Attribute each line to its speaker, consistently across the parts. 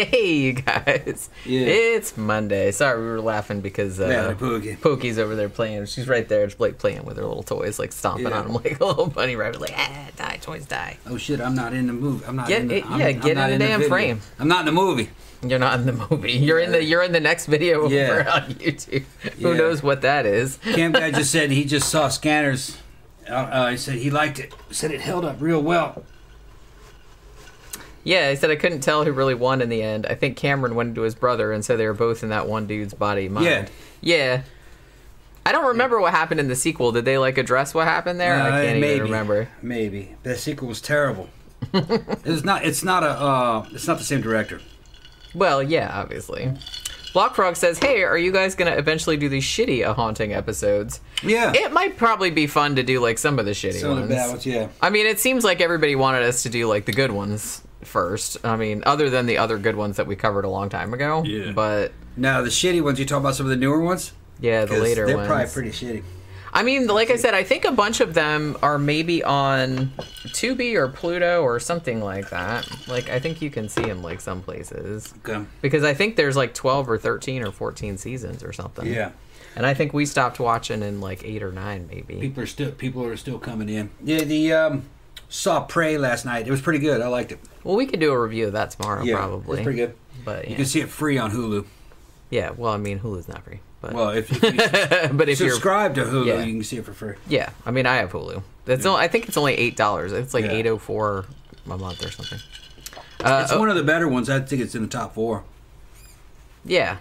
Speaker 1: Hey, you guys.
Speaker 2: Yeah.
Speaker 1: It's Monday. Sorry, we were laughing because Pookie's over there playing. She's right there, just like playing with her little toys, like stomping on them like a little bunny rabbit, like, die, toys, die.
Speaker 2: Oh, shit, I'm not in the movie. I'm not
Speaker 1: Get
Speaker 2: in the
Speaker 1: in the damn frame.
Speaker 2: I'm not in the movie.
Speaker 1: You're not in the movie. You're in the next video over on YouTube. Who knows what that is?
Speaker 2: Cam guy just said he just saw Scanners. He said he liked it. Said it held up real well.
Speaker 1: Yeah, he said I couldn't tell who really won in the end. I think Cameron went into his brother, and so they were both in that one dude's body mind. Yeah. I don't remember what happened in the sequel. Did they like address what happened there? I can't even remember.
Speaker 2: Maybe the sequel was terrible. It's not the same director.
Speaker 1: Well, yeah, obviously. Blockfrog says, hey, are you guys going to eventually do these shitty A Haunting episodes?
Speaker 2: Yeah.
Speaker 1: It might probably be fun to do, like, some of the shitty ones.
Speaker 2: Some of the bad ones, yeah.
Speaker 1: I mean, it seems like everybody wanted us to do, like, the good ones first. I mean, other than the other good ones that we covered a long time ago.
Speaker 2: Yeah.
Speaker 1: But...
Speaker 2: Now, the shitty ones, you talk about some of the newer ones?
Speaker 1: Yeah, the later ones.
Speaker 2: They're probably pretty shitty.
Speaker 1: I mean, like I said, I think a bunch of them are maybe on Tubi or Pluto or something like that. Like, I think you can see them, like, some places.
Speaker 2: Okay.
Speaker 1: Because I think there's, like, 12 or 13 or 14 seasons or something.
Speaker 2: Yeah.
Speaker 1: And I think we stopped watching in, like, 8 or 9, maybe.
Speaker 2: People are still coming in. Yeah, saw Prey last night. It was pretty good. I liked it.
Speaker 1: Well, we could do a review of that tomorrow, probably.
Speaker 2: It's pretty good.
Speaker 1: But
Speaker 2: You can see it free on Hulu.
Speaker 1: Yeah, well, I mean, Hulu's not free. But.
Speaker 2: Well, if you
Speaker 1: but if
Speaker 2: subscribe to Hulu, you can see it for free.
Speaker 1: Yeah, I mean, I have Hulu. I think it's only $8. It's like $8.04 a month or something.
Speaker 2: It's one of the better ones. I think it's in the top 4.
Speaker 1: Yeah.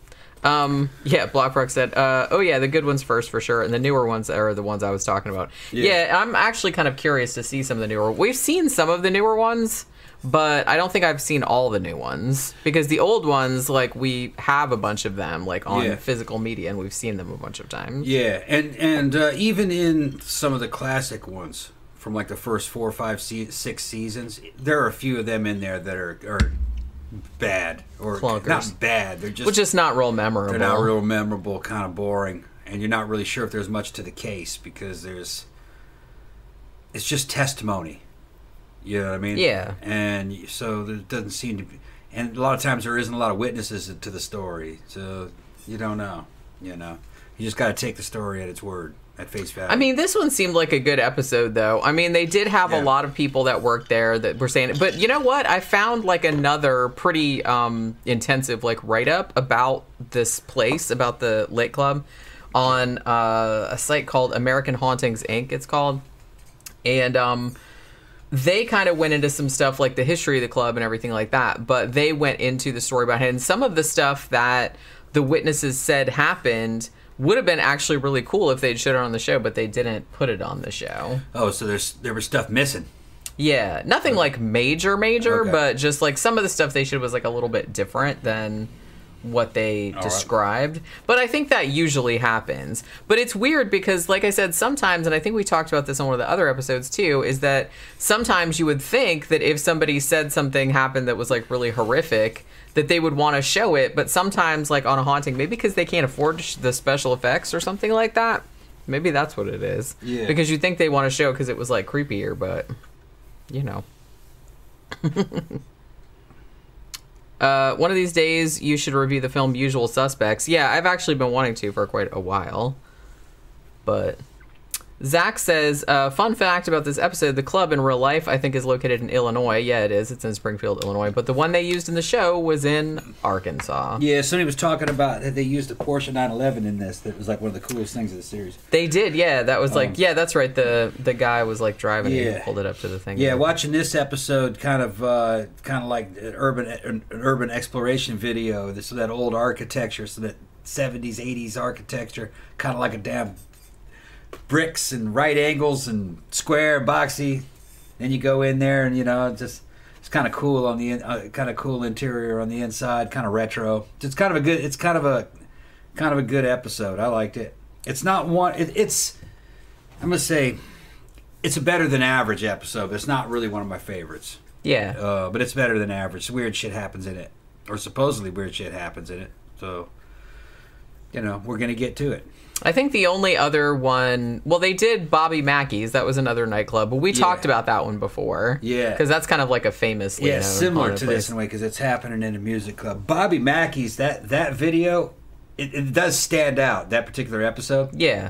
Speaker 1: Blockfrog said, the good ones first for sure, and the newer ones are the ones I was talking about. Yeah, I'm actually kind of curious to see some of the newer. We've seen some of the newer ones, but I don't think I've seen all the new ones, because the old ones, like, we have a bunch of them, like, on physical media, and we've seen them a bunch of times.
Speaker 2: Yeah, and even in some of the classic ones from, like, the first 4, 5, 6 seasons, there are a few of them in there that are bad, or
Speaker 1: clunkers.
Speaker 2: Not bad. They're
Speaker 1: just not real memorable.
Speaker 2: They're not real memorable, kind of boring, and you're not really sure if there's much to the case, because it's just testimony. You know what I mean? Yeah. And so there doesn't seem to be, and a lot of times there isn't a lot of witnesses to the story, so you don't know. You just got to take the story at its word, at face value.
Speaker 1: I mean, this one seemed like a good episode, though. I mean, they did have a lot of people that worked there that were saying it. But you know what? I found, like, another pretty intensive, like, write-up about this place, about the Lake Club, on a site called American Hauntings, Inc., it's called. And they kind of went into some stuff like the history of the club and everything like that. But they went into the story behind it. And some of the stuff that the witnesses said happened would have been actually really cool if they'd showed it on the show, but they didn't put it on the show.
Speaker 2: Oh, so there was stuff missing.
Speaker 1: Yeah, nothing like major, but just like some of the stuff they showed was like a little bit different than what they described. Right. But I think that usually happens. But it's weird because, like I said, sometimes, and I think we talked about this on one of the other episodes too, is that sometimes you would think that if somebody said something happened that was like really horrific, that they would want to show it, but sometimes, like on A Haunting, maybe because they can't afford the special effects or something like that. Maybe that's what it is. Yeah. Because you think they want to show because it was like creepier, but you know. One of these days, you should review the film Usual Suspects. Yeah, I've actually been wanting to for quite a while. But Zach says, fun fact about this episode, the club in real life, I think, is located in Illinois. Yeah, it is. It's in Springfield, Illinois. But the one they used in the show was in Arkansas.
Speaker 2: Yeah, somebody was talking about that they used a Porsche 911 in this. That was like one of the coolest things of the series.
Speaker 1: They did, yeah. That was like, yeah, that's right. The guy was like driving it and pulled it up to the thing.
Speaker 2: Yeah, watching this episode kind of like an urban exploration video. This that old architecture, so that 70s, 80s architecture, kind of like a damn bricks and right angles and square boxy. Then you go in there and it's kind of cool on the kind of cool interior on the inside, kind of retro. It's kind of a good episode. I liked it. It's not one. It's I'm gonna say it's a better than average episode, but it's not really one of my favorites.
Speaker 1: Yeah.
Speaker 2: But it's better than average. Weird shit happens in it, or supposedly weird shit happens in it. So we're gonna get to it.
Speaker 1: I think the only other one, well, they did Bobby Mackey's. That was another nightclub, but we talked about that one before.
Speaker 2: Yeah,
Speaker 1: because that's kind of like a famous,
Speaker 2: similar to this in a way because it's happening in a music club. Bobby Mackey's that video, it does stand out, that particular episode.
Speaker 1: Yeah.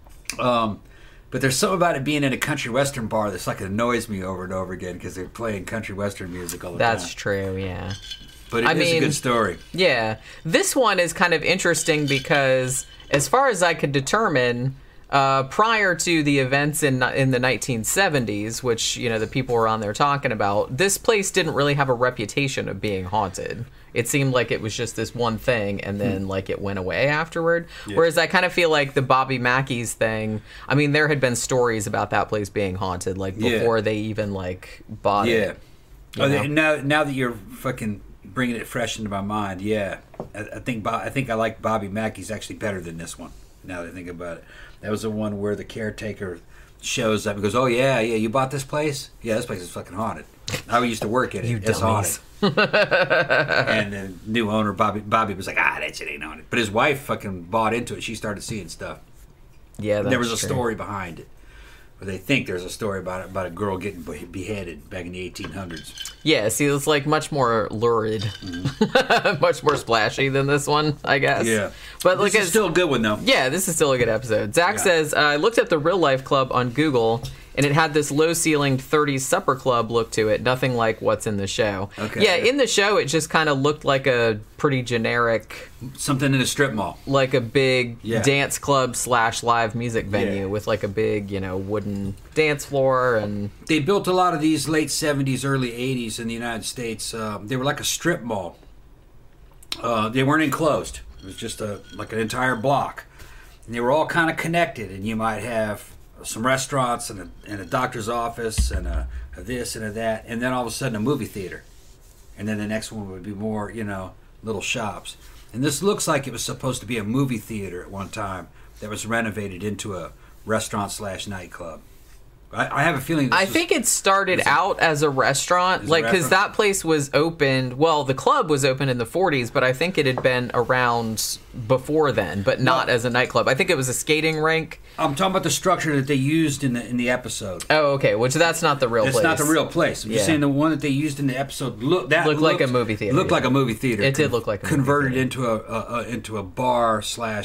Speaker 2: But there's something about it being in a country western bar that's like annoys me over and over again because they're playing country western music all the time.
Speaker 1: That's true, yeah.
Speaker 2: But it is a good story.
Speaker 1: Yeah. This one is kind of interesting because, as far as I could determine, prior to the events in the 1970s, which, the people were on there talking about, this place didn't really have a reputation of being haunted. It seemed like it was just this one thing, and then, it went away afterward. Yeah. Whereas I kind of feel like the Bobby Mackey's thing, I mean, there had been stories about that place being haunted, before they even, bought it.
Speaker 2: Yeah. Now that you're fucking bringing it fresh into my mind, I think I like Bobby Mackey's actually better than this one. Now that I think about it, that was the one where the caretaker shows up and goes, "Oh yeah, you bought this place? Yeah, this place is fucking haunted. I used to work in it. It's haunted." And the new owner Bobby was like, "That shit ain't haunted." But his wife fucking bought into it. She started seeing stuff.
Speaker 1: Yeah,
Speaker 2: there was a story behind it. Or they think there's a story about a girl getting beheaded back in the 1800s.
Speaker 1: Yeah, see, it's much more lurid, much more splashy than this one, I guess.
Speaker 2: Yeah,
Speaker 1: but
Speaker 2: this is still a good one though.
Speaker 1: Yeah, this is still a good episode. Zach says, I looked up the Real Life Club on Google, and it had this low-ceilinged 30s supper club look to it, nothing like what's in the show.
Speaker 2: Okay.
Speaker 1: Yeah, in the show, it just kind of looked like a pretty generic...
Speaker 2: something in a strip mall.
Speaker 1: Like a big dance club / live music venue with a big, wooden dance floor. And
Speaker 2: they built a lot of these late 70s, early 80s in the United States. They were like a strip mall. They weren't enclosed. It was just like an entire block. And they were all kind of connected, and you might have some restaurants and a doctor's office and a this and a that, and then all of a sudden a movie theater, and then the next one would be more little shops. And this looks like it was supposed to be a movie theater at one time that was renovated into a restaurant / nightclub. I have a feeling
Speaker 1: I think it started out as a restaurant, because that place was opened, well, the club was opened in the 40s, but I think it had been around before then, but not as a nightclub. I think it was a skating rink.
Speaker 2: I'm talking about the structure that they used in the episode.
Speaker 1: Oh, okay, which that's not the real place.
Speaker 2: It's not the real place. I'm just saying the one that they used in the episode looked
Speaker 1: like a movie theater.
Speaker 2: Looked like a movie theater.
Speaker 1: It did look like a movie
Speaker 2: converted
Speaker 1: theater.
Speaker 2: into a bar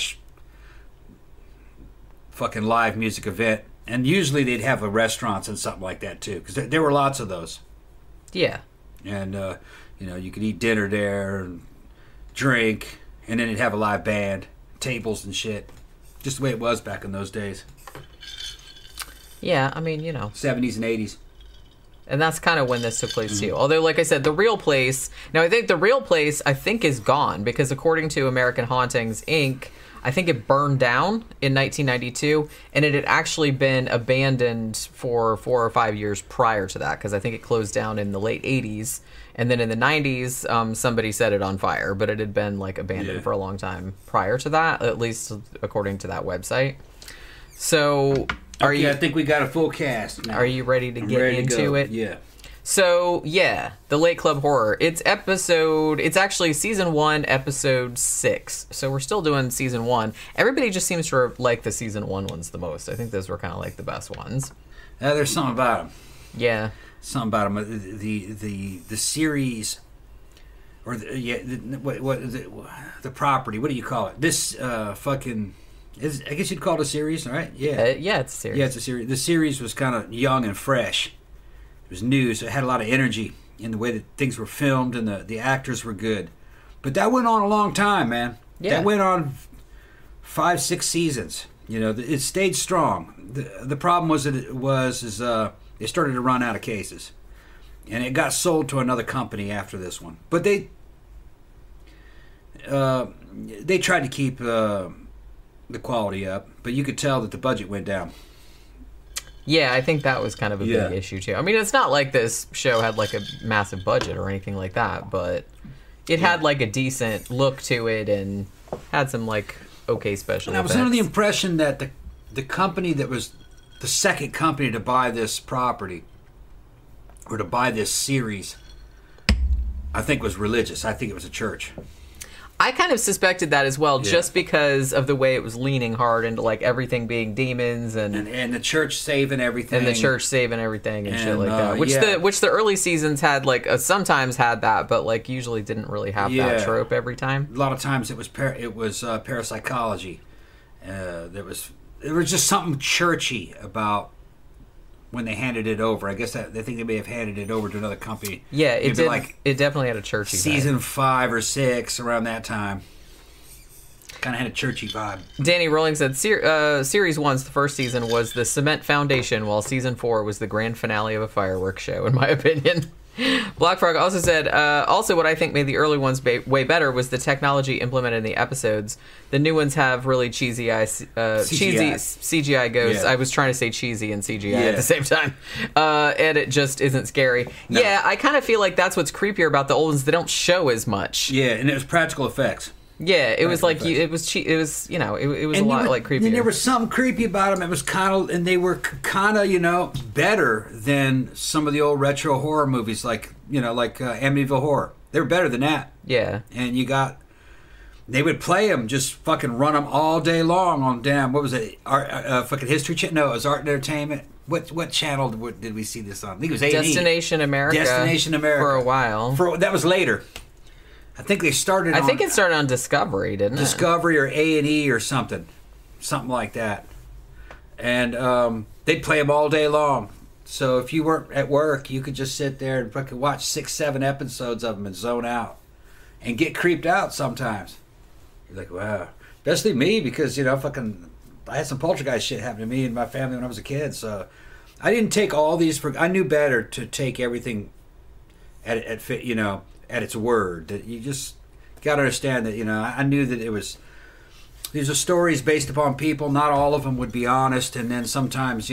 Speaker 2: / fucking live music event. And usually they'd have restaurants and something like that too, because there were lots of those.
Speaker 1: Yeah.
Speaker 2: And you could eat dinner there, and drink, and then they'd have a live band, tables and shit, just the way it was back in those days.
Speaker 1: Yeah, I mean,
Speaker 2: 70s and 80s.
Speaker 1: And that's kind of when this took place too. Although, like I said, the real place. Now, I think the real place is gone, because according to American Hauntings Inc., I think it burned down in 1992, and it had actually been abandoned for 4 or 5 years prior to that, because I think it closed down in the late 80s, and then in the 90s, somebody set it on fire, but it had been abandoned for a long time prior to that, at least according to that website. So,
Speaker 2: I think we got a full cast now.
Speaker 1: Are you ready to get into it?
Speaker 2: Yeah.
Speaker 1: So, the Lake Club Horror. It's actually season 1, episode 6. So we're still doing season 1. Everybody just seems to like the season 1 ones the most. I think those were kind of the best ones.
Speaker 2: There's something about them.
Speaker 1: Yeah.
Speaker 2: Something about them. The series, or the property. What do you call it? This I guess you'd call it a series, right? Yeah.
Speaker 1: Yeah, it's a series.
Speaker 2: Yeah, it's a series. The series was kind of young and fresh. It was new, so it had a lot of energy in the way that things were filmed, and the actors were good. But that went on a long time, man. Yeah. That went on 5, 6 seasons. It stayed strong. The problem was that it started to run out of cases, and it got sold to another company after this one. But they tried to keep the quality up, but you could tell that the budget went down.
Speaker 1: Yeah, I think that was kind of a big issue too. I mean, it's not like this show had a massive budget or anything like that, but it had a decent look to it and had some okay special effects.
Speaker 2: I was under the impression that the company that was the second company to buy this property or to buy this series, I think was religious. I think it was a church.
Speaker 1: I kind of suspected that as well, just because of the way it was leaning hard into like everything being demons and
Speaker 2: the church saving everything,
Speaker 1: and shit like that. Which the early seasons had like sometimes had that, but like usually didn't really have that trope every time.
Speaker 2: A lot of times it was parapsychology. There was just something churchy about when they handed it over. I guess they think they may have handed it over to another company.
Speaker 1: Yeah, it did. Like it definitely had a churchy
Speaker 2: season
Speaker 1: vibe.
Speaker 2: 5 or 6 around that time. Kind of had a churchy vibe.
Speaker 1: Danny Rolling said Series 1's the first season was the cement foundation, while Season 4 was the grand finale of a fireworks show, in my opinion. Black Frog also said, also what I think made the early ones way better was the technology implemented in the episodes. The new ones have really cheesy CGI ghosts.
Speaker 2: Yeah.
Speaker 1: I was trying to say cheesy and CGI at the same time. And it just isn't scary. No. Yeah, I kind of feel like that's what's creepier about the old ones. They don't show as much.
Speaker 2: Yeah, and it was practical effects.
Speaker 1: Yeah, it was like it was you know it was a lot like creepy.
Speaker 2: And there was something creepy about them. It was kind of, and they were kind of better than some of the old retro horror movies, like Amityville Horror. They were better than that.
Speaker 1: Yeah,
Speaker 2: and they would play them, just fucking run them all day long on what was it? Fucking History Channel? No, it was Art and Entertainment. What channel did we see this on? I think it was A&E.
Speaker 1: Destination America.
Speaker 2: Destination America
Speaker 1: for a while.
Speaker 2: That was later. I think they started.
Speaker 1: I think it started on Discovery, didn't it?
Speaker 2: Discovery or A&E or something like that. And they'd play them all day long. So if you weren't at work, you could just sit there and fucking watch 6-7 episodes of them and zone out, and get creeped out sometimes. You're like, wow. Especially me, because I had some poltergeist shit happen to me and my family when I was a kid. So I didn't take all these I knew better to take everything at its word. That you just got to understand that I knew that these are stories based upon people. Not all of them would be honest, and then sometimes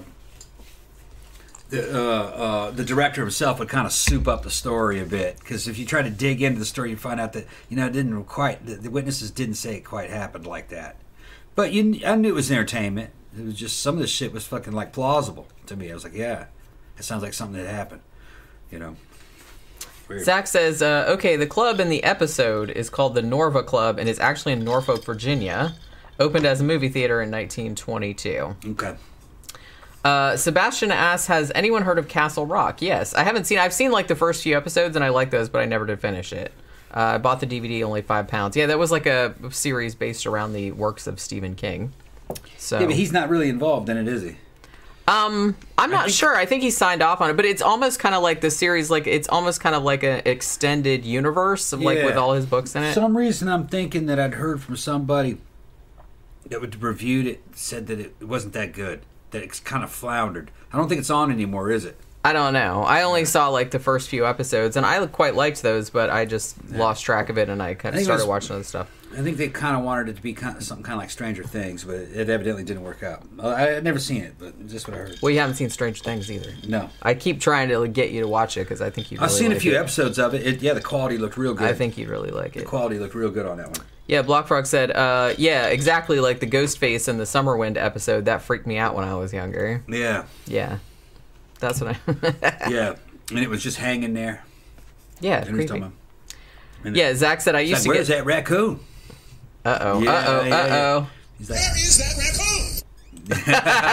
Speaker 2: the director himself would kind of soup up the story a bit, because if you try to dig into the story, you find out that it didn't quite. The witnesses didn't say it quite happened like that. But I knew it was entertainment. It was just some of this shit was fucking like plausible to me. I was like, yeah, it sounds like something that happened. Weird.
Speaker 1: Zach says, okay, the club in the episode is called the Norva Club and is actually in Norfolk, Virginia. Opened as a movie theater in 1922.
Speaker 2: Okay.
Speaker 1: Sebastian asks, has anyone heard of Castle Rock? Yes. I've seen like the first few episodes and I like those, but I never did finish it. I bought the DVD, only £5. Yeah, that was like a series based around the works of Stephen King. So.
Speaker 2: Yeah, but he's not really involved in it, is he?
Speaker 1: I'm not sure. I think he signed off on it, but it's almost kind of like the series, like it's almost kind of like an extended universe, like with all his books in it.
Speaker 2: For some reason, I'm thinking that I'd heard from somebody that reviewed it, said that it wasn't that good, that it's kind of floundered. I don't think it's on anymore, is it?
Speaker 1: I don't know. I only saw like the first few episodes, and I quite liked those, but I just lost track of it, and I kind of started watching other stuff.
Speaker 2: I think they kind of wanted it to be something kind of like Stranger Things, but it evidently didn't work out. I had never seen it, but just what I heard.
Speaker 1: Well, you haven't seen Stranger Things either.
Speaker 2: No.
Speaker 1: I keep trying to get you to watch it because I think you'd really
Speaker 2: I've seen
Speaker 1: like
Speaker 2: a few
Speaker 1: it.
Speaker 2: episodes of it. The quality looked real good.
Speaker 1: I think you'd really like it.
Speaker 2: The quality looked real good on that one.
Speaker 1: Yeah, Blockfrog said, yeah, exactly like the Ghostface in the Summerwind episode. That freaked me out when I was younger.
Speaker 2: Yeah.
Speaker 1: Yeah. That's what I...
Speaker 2: Yeah. And it was just hanging there.
Speaker 1: Yeah, creepy. Yeah, Zach said I used to
Speaker 2: where's that raccoon?
Speaker 1: Uh-oh.
Speaker 2: Yeah,
Speaker 1: uh-oh.
Speaker 2: yeah,
Speaker 1: Uh-oh.
Speaker 2: He's like,
Speaker 3: where is that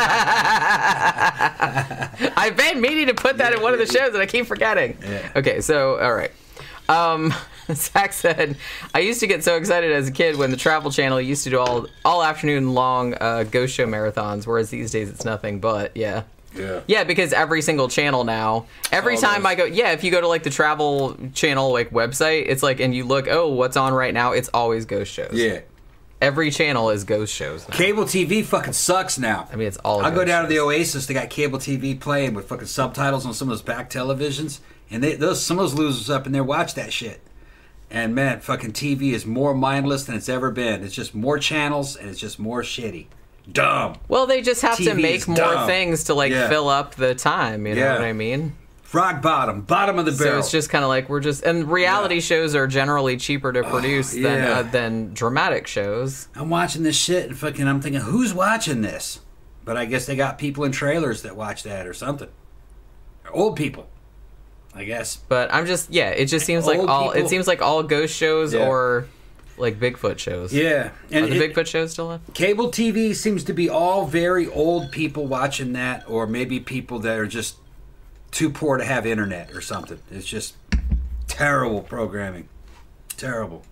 Speaker 3: raccoon?
Speaker 1: I've been meaning to put that in one of the shows and I keep forgetting.
Speaker 2: Yeah.
Speaker 1: Okay, so, all right. Zach said, I used to get so excited as a kid when the Travel Channel used to do all afternoon long ghost show marathons, whereas these days it's nothing but, yeah. Yeah, because every single channel now, every time I go, if you go to like the Travel Channel like website, it's like, and you look, what's on right now? It's always ghost shows.
Speaker 2: Yeah.
Speaker 1: Every channel is ghost shows now.
Speaker 2: Cable TV fucking sucks now.
Speaker 1: I mean, it's all.
Speaker 2: I'll go down to the Oasis. They got cable TV playing with fucking subtitles on some of those back televisions, and some of those losers up in there watch that shit. And man, fucking TV is more mindless than it's ever been. It's just more channels, and it's just more shitty. Dumb.
Speaker 1: Well, they just have
Speaker 2: TV
Speaker 1: to make more
Speaker 2: dumb.
Speaker 1: Things to fill up the time. You know what I mean?
Speaker 2: Rock bottom of the barrel.
Speaker 1: So it's just kind of like and reality shows are generally cheaper to produce than dramatic shows.
Speaker 2: I'm watching this shit and fucking I'm thinking, who's watching this? But I guess they got people in trailers that watch that or something. Old people, I guess.
Speaker 1: But I'm just it just seems like
Speaker 2: Old
Speaker 1: all
Speaker 2: people.
Speaker 1: it seems like all ghost shows or like Bigfoot shows.
Speaker 2: Yeah.
Speaker 1: Are the Bigfoot shows still on?
Speaker 2: Cable TV seems to be all very old people watching that, or maybe people that are just too poor to have internet or something. It's just terrible programming. Terrible.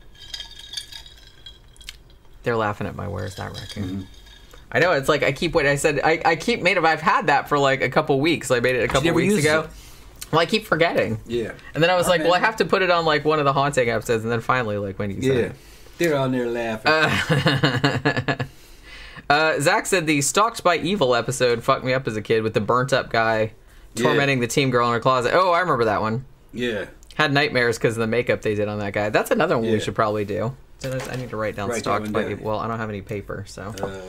Speaker 1: They're laughing at my Where's That Raccoon? Mm-hmm. I know, it's like I keep what I said. I keep made it. I've had that for like a couple weeks. I made it a couple weeks ago. Well, I keep forgetting.
Speaker 2: Yeah.
Speaker 1: And then I was like, well, I have to put it on like one of the haunting episodes. And then finally, like when you said it.
Speaker 2: They're on there laughing.
Speaker 1: Zach said the Stalked by Evil episode fucked me up as a kid with the burnt up guy tormenting the teen girl in her closet. Oh, I remember that one.
Speaker 2: Yeah.
Speaker 1: Had nightmares because of the makeup they did on that guy. That's another one we should probably do. I need to write down Stalked by Evil. Well, I don't have any paper, so.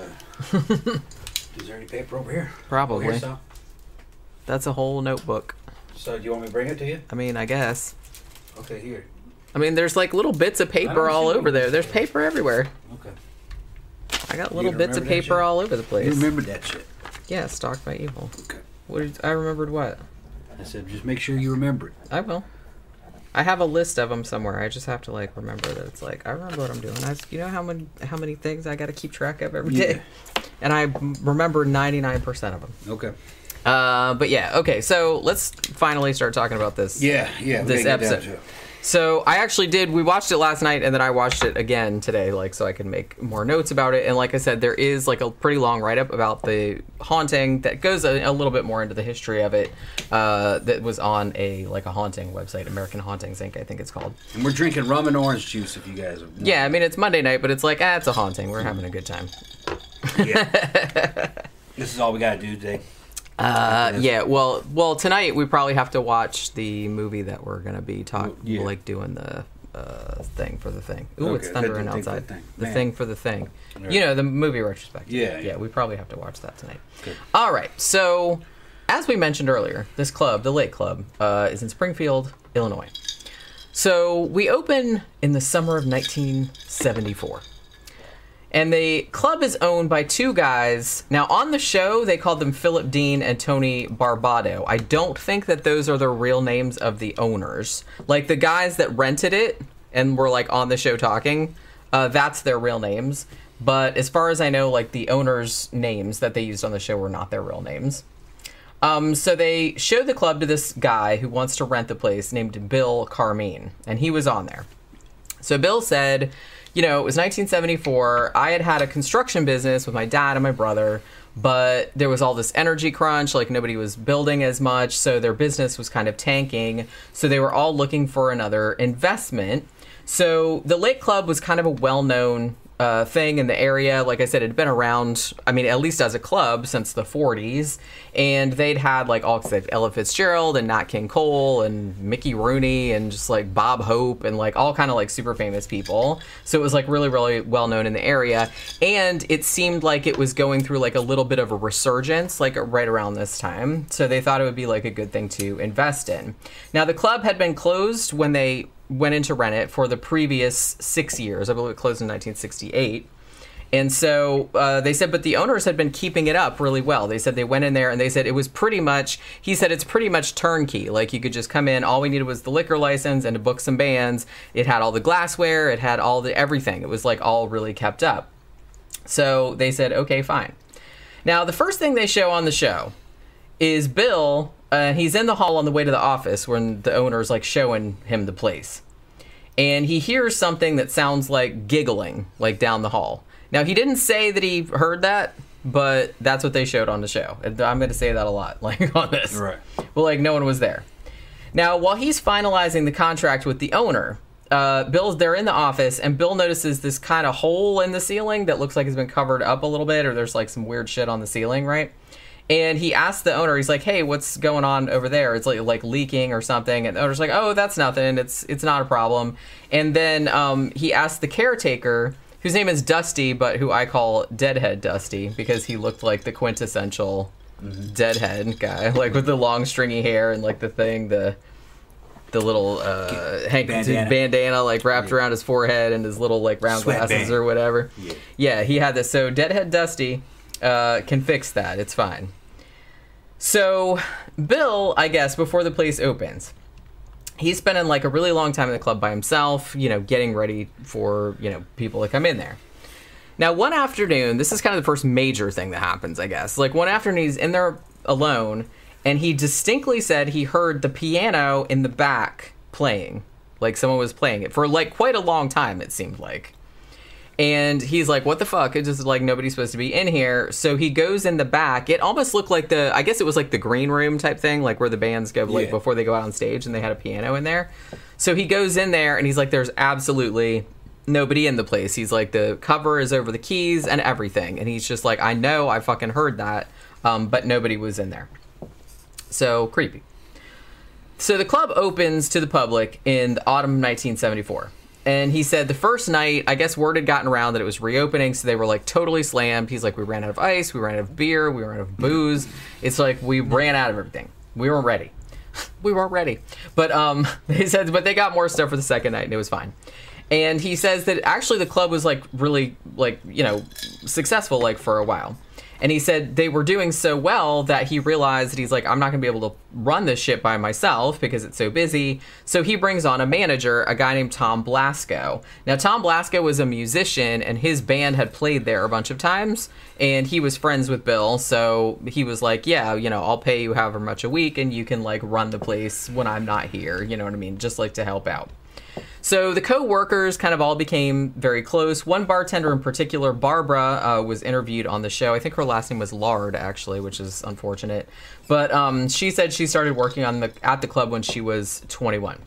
Speaker 2: Is there any paper over here?
Speaker 1: Probably.
Speaker 2: Over here,
Speaker 1: that's a whole notebook.
Speaker 2: So, do you want me to bring it to you?
Speaker 1: I mean, I guess.
Speaker 2: Okay, here.
Speaker 1: I mean, there's like little bits of paper all over there. There's paper everywhere.
Speaker 2: Okay.
Speaker 1: I got little bits of paper all over the place.
Speaker 2: You remember that shit?
Speaker 1: Yeah, Stalked by Evil.
Speaker 2: Okay.
Speaker 1: I remembered what?
Speaker 2: I said, just make sure you remember it.
Speaker 1: I will. I have a list of them somewhere. I just have to like remember that it's like I remember what I'm doing. You know how many things I got to keep track of every day, and I remember 99% of them.
Speaker 2: Okay.
Speaker 1: But yeah, okay. So let's finally start talking about this.
Speaker 2: Yeah.
Speaker 1: This episode. So I actually did. We watched it last night, and then I watched it again today, like so I could make more notes about it. And like I said, there is like a pretty long write-up about the haunting that goes a little bit more into the history of it. That was on a haunting website, American Hauntings Inc. I think it's called.
Speaker 2: And we're drinking rum and orange juice. If you guys.
Speaker 1: Yeah, I mean it's Monday night, but it's like it's a haunting. We're having a good time.
Speaker 2: Yeah. This is all we gotta do today.
Speaker 1: Yeah, well, tonight we probably have to watch the movie that we're gonna be doing the thing for the thing. Ooh, okay. It's thundering outside. The thing for the thing. Right. You know, the movie retrospective. Yeah, we probably have to watch that tonight. Good. All right, so as we mentioned earlier, this club, the Lake Club, is in Springfield, Illinois. So we open in the summer of 1974. And the club is owned by two guys. Now, on the show, they called them Philip Dean and Tony Barbado. I don't think that those are the real names of the owners. Like, the guys that rented it and were, like, on the show talking, that's their real names. But as far as I know, like, the owners' names that they used on the show were not their real names. So they show the club to this guy who wants to rent the place named Bill Carmine. And he was on there. So Bill said... You know, it was 1974. I had a construction business with my dad and my brother, but there was all this energy crunch, like nobody was building as much, so their business was kind of tanking. So they were all looking for another investment. So the Lake Club was kind of a well-known thing in the area. Like I said, it had been around, I mean, at least as a club since the 40s. And they'd had like Ella Fitzgerald and Nat King Cole and Mickey Rooney and just like Bob Hope and like all kind of like super famous people. So it was like really, really well known in the area. And it seemed like it was going through like a little bit of a resurgence like right around this time. So they thought it would be like a good thing to invest in. Now the club had been closed when they went in to rent it for the previous 6 years. I believe it closed in 1968. And so they said, but the owners had been keeping it up really well. They said they went in there and they said it was pretty much, he said it's pretty much turnkey. Like you could just come in, all we needed was the liquor license and to book some bands. It had all the glassware, it had all the everything. It was like all really kept up. So they said, okay, fine. Now the first thing they show on the show is Bill. He's in the hall on the way to the office when the owner's like showing him the place. And he hears something that sounds like giggling, like down the hall. Now, he didn't say that he heard that, but that's what they showed on the show. And I'm going to say that a lot, like on this.
Speaker 2: Right.
Speaker 1: Well, like no one was there. Now, while he's finalizing the contract with the owner, they're in the office, and Bill notices this kind of hole in the ceiling that looks like it's been covered up a little bit, or there's like some weird shit on the ceiling, right? And he asked the owner, he's like, hey, what's going on over there? It's like leaking or something. And the owner's like, oh, that's nothing. It's not a problem. And then he asked the caretaker, whose name is Dusty, but who I call Deadhead Dusty, because he looked like the quintessential Deadhead guy, like with the long stringy hair and like the little bandana like wrapped around his forehead and his little like round glasses or whatever. Yeah, he had this. So Deadhead Dusty can fix that. It's fine. So Bill, I guess, before the place opens, he's spending like a really long time in the club by himself, you know, getting ready for, you know, people to come in there. Now, one afternoon, this is kind of the first major thing that happens, I guess. Like, one afternoon, he's in there alone, and he distinctly said he heard the piano in the back playing. Like, someone was playing it for, like, quite a long time, it seemed like. And he's like, what the fuck? It's just, like, nobody's supposed to be in here. So he goes in the back. It almost looked like I guess it was, like, the green room type thing, like, where the bands go, like, before they go out on stage, and they had a piano in there. So he goes in there, and he's like, there's absolutely nobody in the place. He's like, the cover is over the keys and everything. And he's just like, I know, I fucking heard that, but nobody was in there. So, creepy. So the club opens to the public in the autumn of 1974. And he said the first night, I guess word had gotten around that it was reopening, so they were like totally slammed. He's like, we ran out of ice, we ran out of beer, we ran out of booze. It's like we ran out of everything. We weren't ready. We weren't ready. But he said, but they got more stuff for the second night, and it was fine. And he says that actually the club was like really like, you know, successful like for a while. And he said they were doing so well that he realized that he's like, I'm not going to be able to run this shit by myself because it's so busy. So he brings on a manager, a guy named Tom Blasco. Now, Tom Blasco was a musician, and his band had played there a bunch of times, and he was friends with Bill. So he was like, yeah, you know, I'll pay you however much a week, and you can like run the place when I'm not here. You know what I mean? Just like to help out. So the co-workers kind of all became very close. One bartender in particular, Barbara, was interviewed on the show. I think her last name was Lard, actually, which is unfortunate. But she said she started working at the club when she was 21.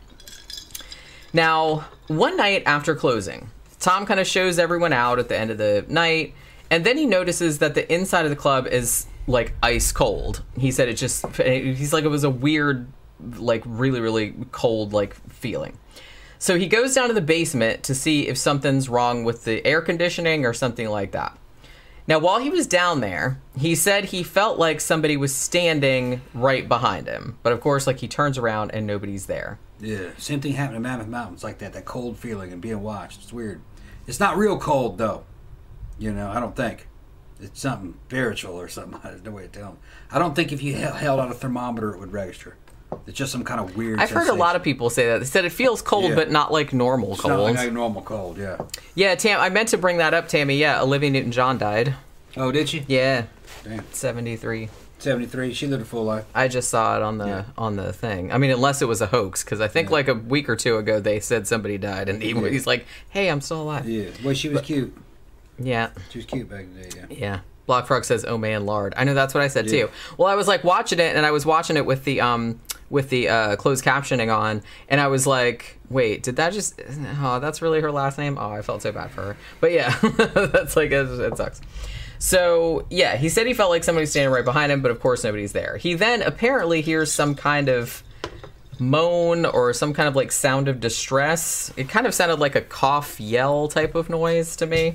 Speaker 1: Now, one night after closing, Tom kind of shows everyone out at the end of the night, and then he notices that the inside of the club is like ice cold. He said he's like, it was a weird, like really, really cold like feeling. So he goes down to the basement to see if something's wrong with the air conditioning or something like that. Now, while he was down there, he said he felt like somebody was standing right behind him. But of course, like he turns around and nobody's there.
Speaker 2: Yeah, same thing happened in Mammoth Mountains, like that cold feeling and being watched. It's weird. It's not real cold, though. You know, I don't think. It's something spiritual or something. There's no way to tell. I don't think if you held on a thermometer, it would register. It's just some kind of weird
Speaker 1: I've heard a lot of people say that. They said it feels cold, but not like normal
Speaker 2: it's
Speaker 1: cold.
Speaker 2: Not like normal cold, yeah.
Speaker 1: Yeah, I meant to bring that up, Tammy. Yeah, Olivia Newton-John died.
Speaker 2: Oh, did she?
Speaker 1: Yeah.
Speaker 2: Damn.
Speaker 1: 73.
Speaker 2: 73. She lived a full life.
Speaker 1: I just saw it on the thing. I mean, unless it was a hoax, because I think like a week or two ago they said somebody died, and he's like, "Hey, I'm still alive."
Speaker 2: Yeah. Well, she was cute.
Speaker 1: Yeah.
Speaker 2: She was cute back in the day. Yeah.
Speaker 1: Yeah. Block Frog says, "Oh man, Lard." I know that's what I said too. Well, I was like watching it, and I was watching it with the closed captioning on, and I was like, wait, did that just, oh, that's really her last name? Oh, I felt so bad for her. But yeah, that's like, it sucks. So yeah, he said he felt like somebody's standing right behind him, but of course nobody's there. He then apparently hears some kind of moan or some kind of like sound of distress. It kind of sounded like a cough yell type of noise to me.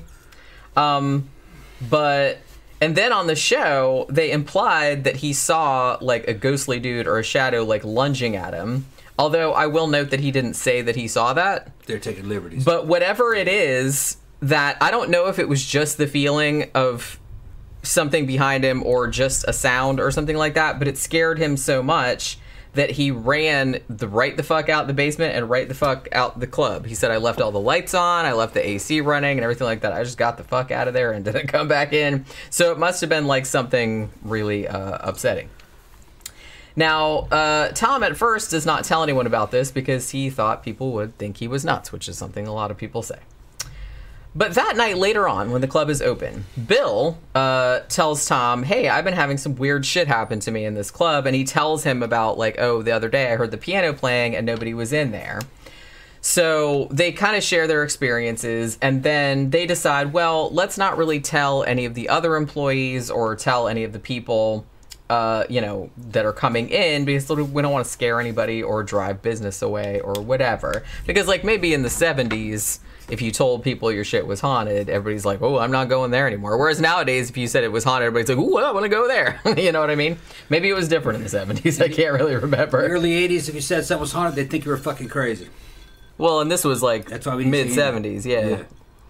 Speaker 1: And then on the show, they implied that he saw like a ghostly dude or a shadow like lunging at him. Although I will note that he didn't say that he saw that.
Speaker 2: They're taking liberties.
Speaker 1: But whatever it is, that I don't know if it was just the feeling of something behind him or just a sound or something like that, but it scared him so much that he ran right the fuck out the basement and right the fuck out the club. He said, I left all the lights on, I left the AC running and everything like that. I just got the fuck out of there and didn't come back in. So it must have been like something really upsetting. Now, Tom at first does not tell anyone about this because he thought people would think he was nuts, which is something a lot of people say. But that night later on, when the club is open, Bill tells Tom, hey, I've been having some weird shit happen to me in this club. And he tells him about, like, oh, the other day I heard the piano playing and nobody was in there. So they kind of share their experiences. And then they decide, well, let's not really tell any of the other employees or tell any of the people, that are coming in because we don't want to scare anybody or drive business away or whatever. Because, like, maybe in the 70s... if you told people your shit was haunted, everybody's like, oh, I'm not going there anymore. Whereas nowadays, if you said it was haunted, everybody's like, ooh, I want to go there. You know what I mean? Maybe it was different in the 70s. I can't really remember.
Speaker 2: Early 80s, if you said something was haunted, they'd think you were fucking crazy.
Speaker 1: Well, and this was like mid-70s, yeah.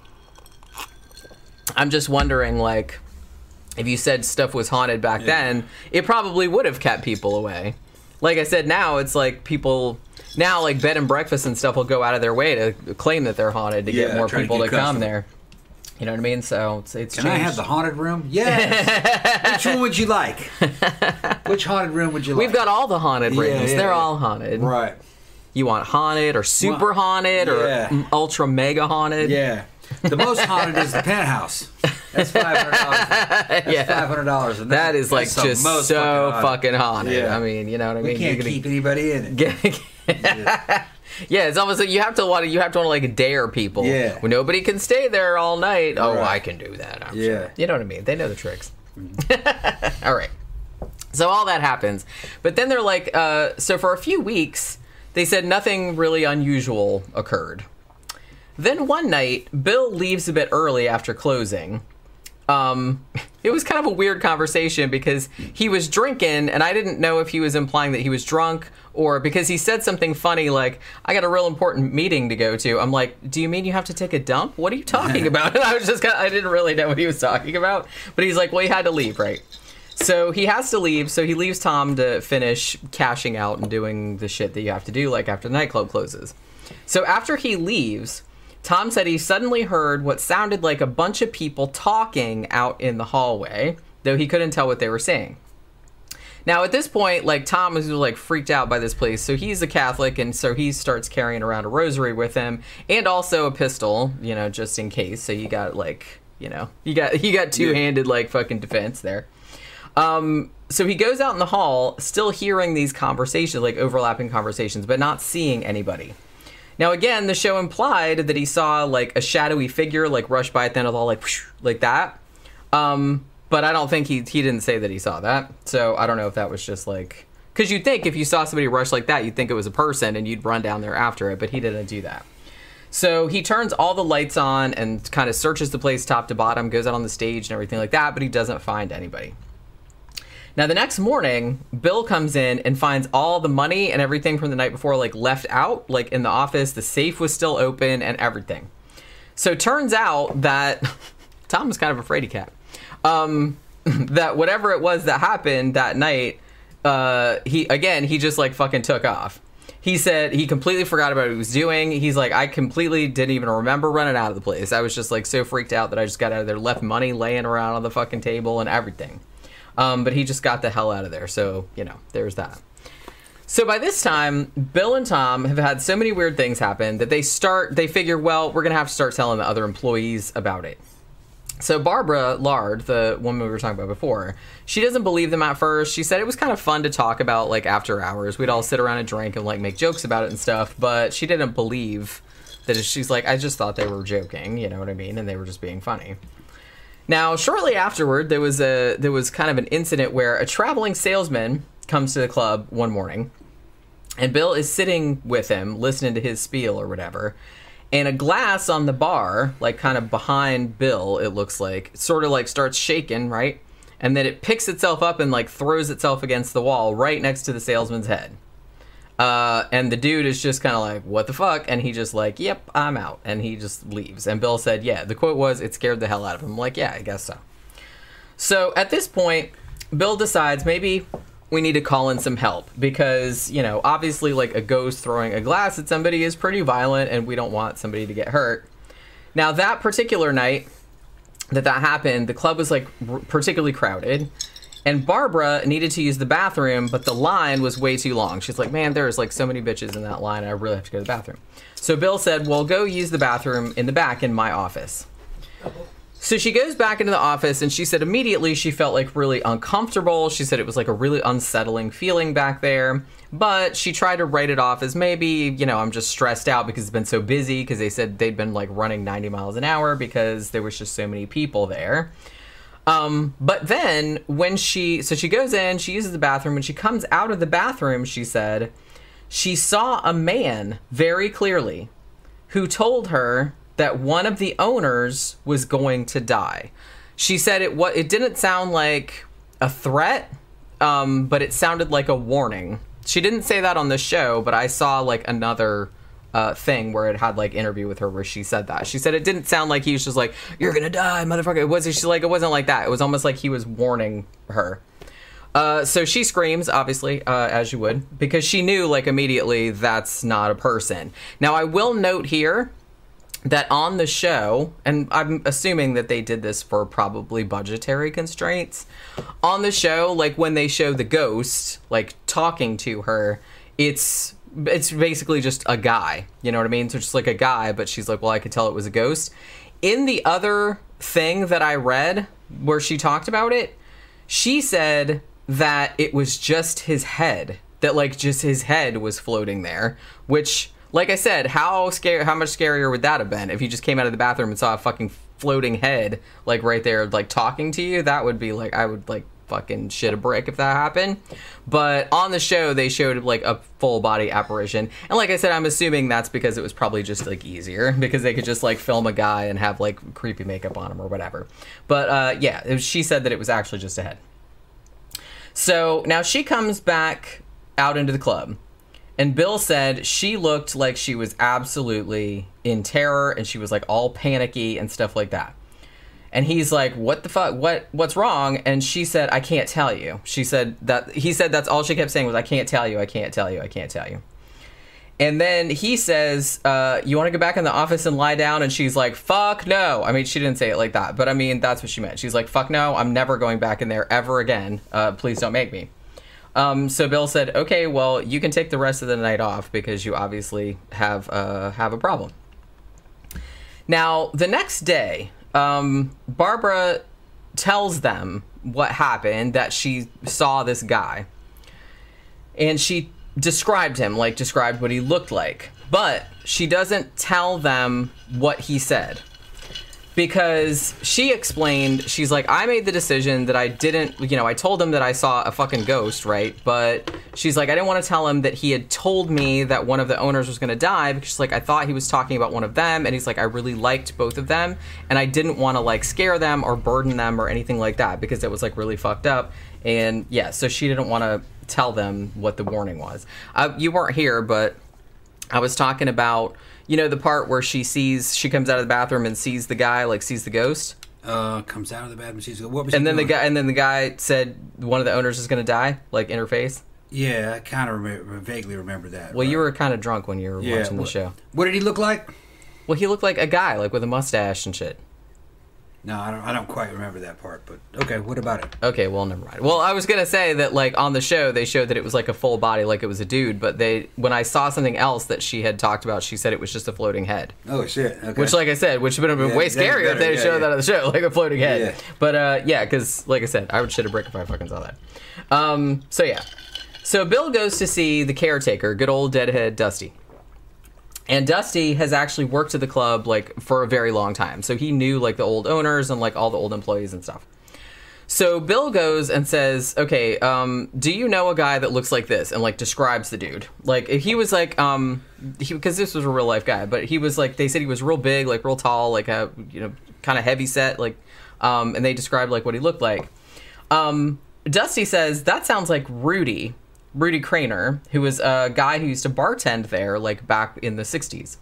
Speaker 1: I'm just wondering, like, if you said stuff was haunted back then, it probably would have kept people away. Like I said, now it's like people... Now, like, bed and breakfast and stuff will go out of their way to claim that they're haunted to get more people to come there. You know what I mean? So it's changed.
Speaker 2: Can I have the haunted room? Yes. Which one would you like? Which haunted room would you like?
Speaker 1: We've got all the haunted rooms.
Speaker 2: Yeah,
Speaker 1: They're all haunted.
Speaker 2: Right.
Speaker 1: You want haunted or super haunted or ultra mega haunted?
Speaker 2: Yeah. The most haunted is the penthouse. That's $500. That's $500. And
Speaker 1: that is like just so fucking haunted.
Speaker 2: Yeah.
Speaker 1: I mean, you know what I mean?
Speaker 2: We can't keep anybody in it.
Speaker 1: Yeah, it's almost like you have to want to like dare people.
Speaker 2: Yeah.
Speaker 1: When nobody can stay there all night. Oh, I can do that. I'm sure. You know what I mean? They know the tricks. All right. So all that happens, but then they're like, so for a few weeks, they said nothing really unusual occurred. Then one night, Bill leaves a bit early after closing. It was kind of a weird conversation because he was drinking, and I didn't know if he was implying that he was drunk or because he said something funny like, I got a real important meeting to go to. I'm like, do you mean you have to take a dump? What are you talking about? And I was just I didn't really know what he was talking about. But he's like, well, he had to leave, right? So he has to leave, so he leaves Tom to finish cashing out and doing the shit that you have to do, like after the nightclub closes. So after he leaves, Tom said he suddenly heard what sounded like a bunch of people talking out in the hallway, though he couldn't tell what they were saying. Now, at this point, like, Tom was, like, freaked out by this place, so he's a Catholic, and so he starts carrying around a rosary with him, and also a pistol, you know, just in case, so you got, like, you know, you got two-handed, like, fucking defense there. So he goes out in the hall, still hearing these conversations, like, overlapping conversations, but not seeing anybody. Now, again, the show implied that he saw, like, a shadowy figure, like, rush by at the end of the hall, like, whoosh, like that. But I don't think he didn't say that he saw that. So I don't know if that was just, like... Because you'd think if you saw somebody rush like that, you'd think it was a person and you'd run down there after it, but he didn't do that. So he turns all the lights on and kind of searches the place top to bottom, goes out on the stage and everything like that, but he doesn't find anybody. Now, the next morning, Bill comes in and finds all the money and everything from the night before, like, left out, like, in the office. The safe was still open and everything. So it turns out that Tom was kind of a fraidy cat. That whatever it was that happened that night, he just, like, fucking took off. He said he completely forgot about what he was doing. He's like, I completely didn't even remember running out of the place. I was just, like, so freaked out that I just got out of there, left money laying around on the fucking table and everything. But he just got the hell out of there. So, you know, there's that. So by this time, Bill and Tom have had so many weird things happen that they figure, well, we're going to have to start telling the other employees about it. So Barbara Lard, the woman we were talking about before, she doesn't believe them at first. She said it was kind of fun to talk about, like, after hours. We'd all sit around and drink and, like, make jokes about it and stuff. But she didn't believe that. She's like, I just thought they were joking, you know what I mean? And they were just being funny. Now, shortly afterward, there was kind of an incident where a traveling salesman comes to the club one morning, and Bill is sitting with him, listening to his spiel or whatever, and a glass on the bar, like kind of behind Bill, it looks like, sort of like starts shaking, right? And then it picks itself up and like throws itself against the wall right next to the salesman's head. And the dude is just kind of like, what the fuck? And he just like, yep, I'm out. And he just leaves. And Bill said, yeah, the quote was, it scared the hell out of him. I'm like, yeah, I guess so. So at this point, Bill decides maybe we need to call in some help because, you know, obviously like a ghost throwing a glass at somebody is pretty violent and we don't want somebody to get hurt. Now that particular night that happened, the club was like particularly crowded. And Barbara needed to use the bathroom, but the line was way too long. She's like, man, there's like so many bitches in that line, and I really have to go to the bathroom. So Bill said, well, go use the bathroom in the back in my office. So she goes back into the office, and she said immediately she felt like really uncomfortable. She said it was like a really unsettling feeling back there. But she tried to write it off as maybe, you know, I'm just stressed out because it's been so busy, because they said they'd been like running 90 miles an hour because there was just so many people there. But then when she goes in, she uses the bathroom. When she comes out of the bathroom, she said she saw a man very clearly who told her that one of the owners was going to die. She said it didn't sound like a threat, but it sounded like a warning. She didn't say that on the show, but I saw like another thing where it had like interview with her where she said that. She said it didn't sound like he was just like, you're gonna die, motherfucker. It wasn't like that. It was almost like he was warning her. So she screams, obviously, as you would, because she knew, like, immediately that's not a person. Now, I will note here that on the show, and I'm assuming that they did this for probably budgetary constraints, on the show, like, when they show the ghost, like, talking to her, it's basically just a guy. You know what I mean? So just like a guy, but she's like, well, I could tell it was a ghost. In the other thing that I read where she talked about it, she said that it was just his head, that like just his head was floating there, which, like I said, how much scarier would that have been if you just came out of the bathroom and saw a fucking floating head like right there, like talking to you? That would be like, I would like fucking shit a brick if that happened. But on the show they showed like a full body apparition, and like I said, I'm assuming that's because it was probably just like easier because they could just like film a guy and have like creepy makeup on him or whatever. But she said that it was actually just a head. So now she comes back out into the club, and Bill said she looked like she was absolutely in terror, and she was like all panicky and stuff like that. And he's like, what the fuck? What's wrong? And she said, I can't tell you. He said that's all she kept saying was, I can't tell you, I can't tell you, I can't tell you. And then he says, you want to go back in the office and lie down? And she's like, fuck no. I mean, she didn't say it like that, but I mean, that's what she meant. She's like, fuck no, I'm never going back in there ever again. Please don't make me. So Bill said, okay, well, you can take the rest of the night off because you obviously have a problem. Now, the next day, Barbara tells them what happened, that she saw this guy. And she described what he looked like. But she doesn't tell them what he said. Because she explained, she's like, I made the decision that I didn't, I told him that I saw a fucking ghost, right? But she's like, I didn't want to tell him that he had told me that one of the owners was going to die, because she's like, I thought he was talking about one of them, and he's like, I really liked both of them, and I didn't want to like scare them or burden them or anything like that, because it was like really fucked up. And yeah, so she didn't want to tell them what the warning was. You weren't here, but I was talking about, the part where she comes out of the bathroom and sees the guy, like sees the ghost.
Speaker 2: Comes out of the bathroom, sees what was.
Speaker 1: And then the guy said one of the owners is going to die, like in her face.
Speaker 2: Yeah, I kind of vaguely remember that.
Speaker 1: Well, you were kind of drunk when you were watching the show.
Speaker 2: What did he look like?
Speaker 1: Well, he looked like a guy, like with a mustache and shit.
Speaker 2: No, I don't quite remember that part, but okay, what about it?
Speaker 1: Okay, well, never mind. Well, I was going to say that, like, on the show, they showed that it was, like, a full body, like it was a dude, but when I saw something else that she had talked about, she said it was just a floating head.
Speaker 2: Oh, shit, okay.
Speaker 1: Which, like I said, would have been way scarier if they showed that on the show, like a floating head.
Speaker 2: Yeah.
Speaker 1: But, because, like I said, I would shit a brick if I fucking saw that. So Bill goes to see the caretaker, good old deadhead Dusty. And Dusty has actually worked at the club, like, for a very long time. So he knew, like, the old owners and, like, all the old employees and stuff. So Bill goes and says, okay, do you know a guy that looks like this? And, like, describes the dude. Like, he was, like, because this was a real-life guy, but he was, like, they said he was real big, like, real tall, like, kind of heavy set, like, and they described, like, what he looked like. Dusty says, that sounds like Rudy Craner, who was a guy who used to bartend there, like, back in the 60s.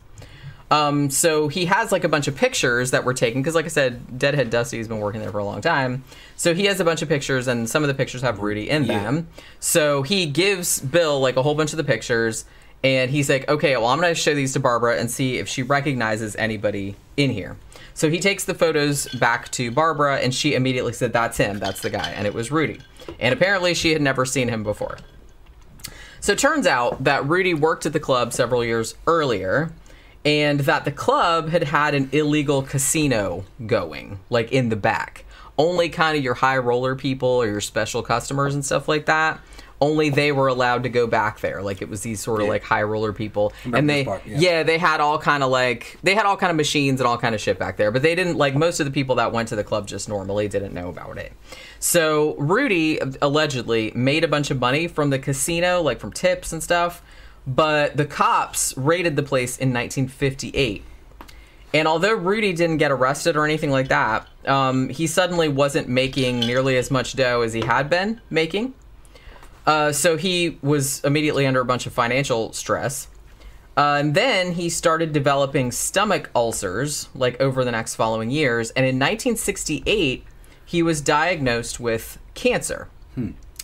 Speaker 1: So he has, like, a bunch of pictures that were taken, because, like I said, Deadhead Dusty's been working there for a long time. So he has a bunch of pictures, and some of the pictures have Rudy in them. So he gives Bill, like, a whole bunch of the pictures, and he's like, okay, well, I'm going to show these to Barbara and see if she recognizes anybody in here. So he takes the photos back to Barbara, and she immediately said, that's him, that's the guy, and it was Rudy. And apparently she had never seen him before. So it turns out that Rudy worked at the club several years earlier, and that the club had an illegal casino going, like, in the back. Only kind of your high roller people or your special customers and stuff like that, only they were allowed to go back there. Like, it was these sort of, like, high roller people. And they had all kind of machines and all kind of shit back there. But they didn't, like, most of the people that went to the club just normally didn't know about it. So Rudy allegedly made a bunch of money from the casino, like from tips and stuff. But the cops raided the place in 1958. And although Rudy didn't get arrested or anything like that, he suddenly wasn't making nearly as much dough as he had been making. So he was immediately under a bunch of financial stress. And then he started developing stomach ulcers, like, over the next following years. And in 1968, he was diagnosed with cancer.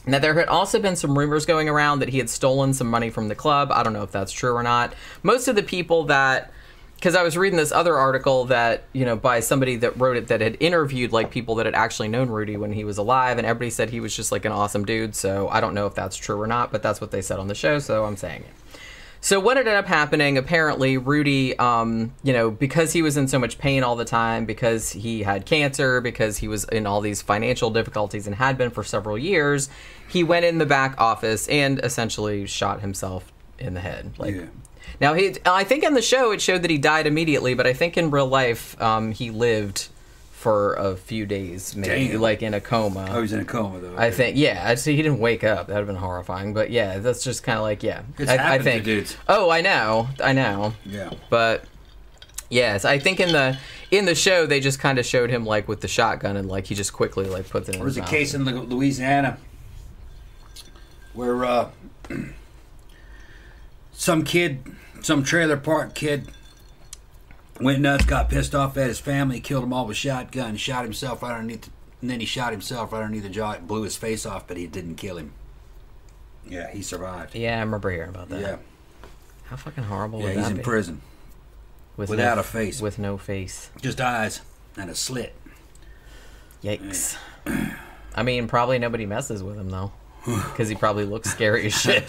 Speaker 1: Now, there had also been some rumors going around that he had stolen some money from the club. I don't know if that's true or not. Most of the people that... Because I was reading this other article that, by somebody that wrote it that had interviewed, like, people that had actually known Rudy when he was alive, and everybody said he was just, like, an awesome dude, so I don't know if that's true or not, but that's what they said on the show, so I'm saying it. So what ended up happening, apparently, Rudy, because he was in so much pain all the time, because he had cancer, because he was in all these financial difficulties and had been for several years, he went in the back office and essentially shot himself in the head, Now, I think in the show it showed that he died immediately, but I think in real life he lived for a few days, maybe, like in a coma.
Speaker 2: Oh, he's in a coma, though.
Speaker 1: I think, yeah. I'd say he didn't wake up. That would have been horrifying. But yeah, that's just kind of like, yeah.
Speaker 2: I think. To dudes.
Speaker 1: Oh, I know.
Speaker 2: Yeah.
Speaker 1: But yes, I think in the show they just kind of showed him like with the shotgun and like he just quickly like puts it in.
Speaker 2: There was
Speaker 1: his
Speaker 2: a
Speaker 1: mouth.
Speaker 2: case in Louisiana where some trailer park kid went nuts, got pissed off at his family, killed them all with a shotgun, shot himself right underneath, and then he shot himself right underneath the jaw. It blew his face off, but he didn't kill him. Yeah, he survived.
Speaker 1: Yeah, I remember hearing about that.
Speaker 2: Yeah.
Speaker 1: How fucking horrible would
Speaker 2: Yeah,
Speaker 1: that
Speaker 2: he's
Speaker 1: be?
Speaker 2: in prison.
Speaker 1: Without
Speaker 2: a face.
Speaker 1: With no face.
Speaker 2: Just eyes and a slit.
Speaker 1: Yikes. I mean, probably nobody messes with him, though. Because he probably looks scary as shit.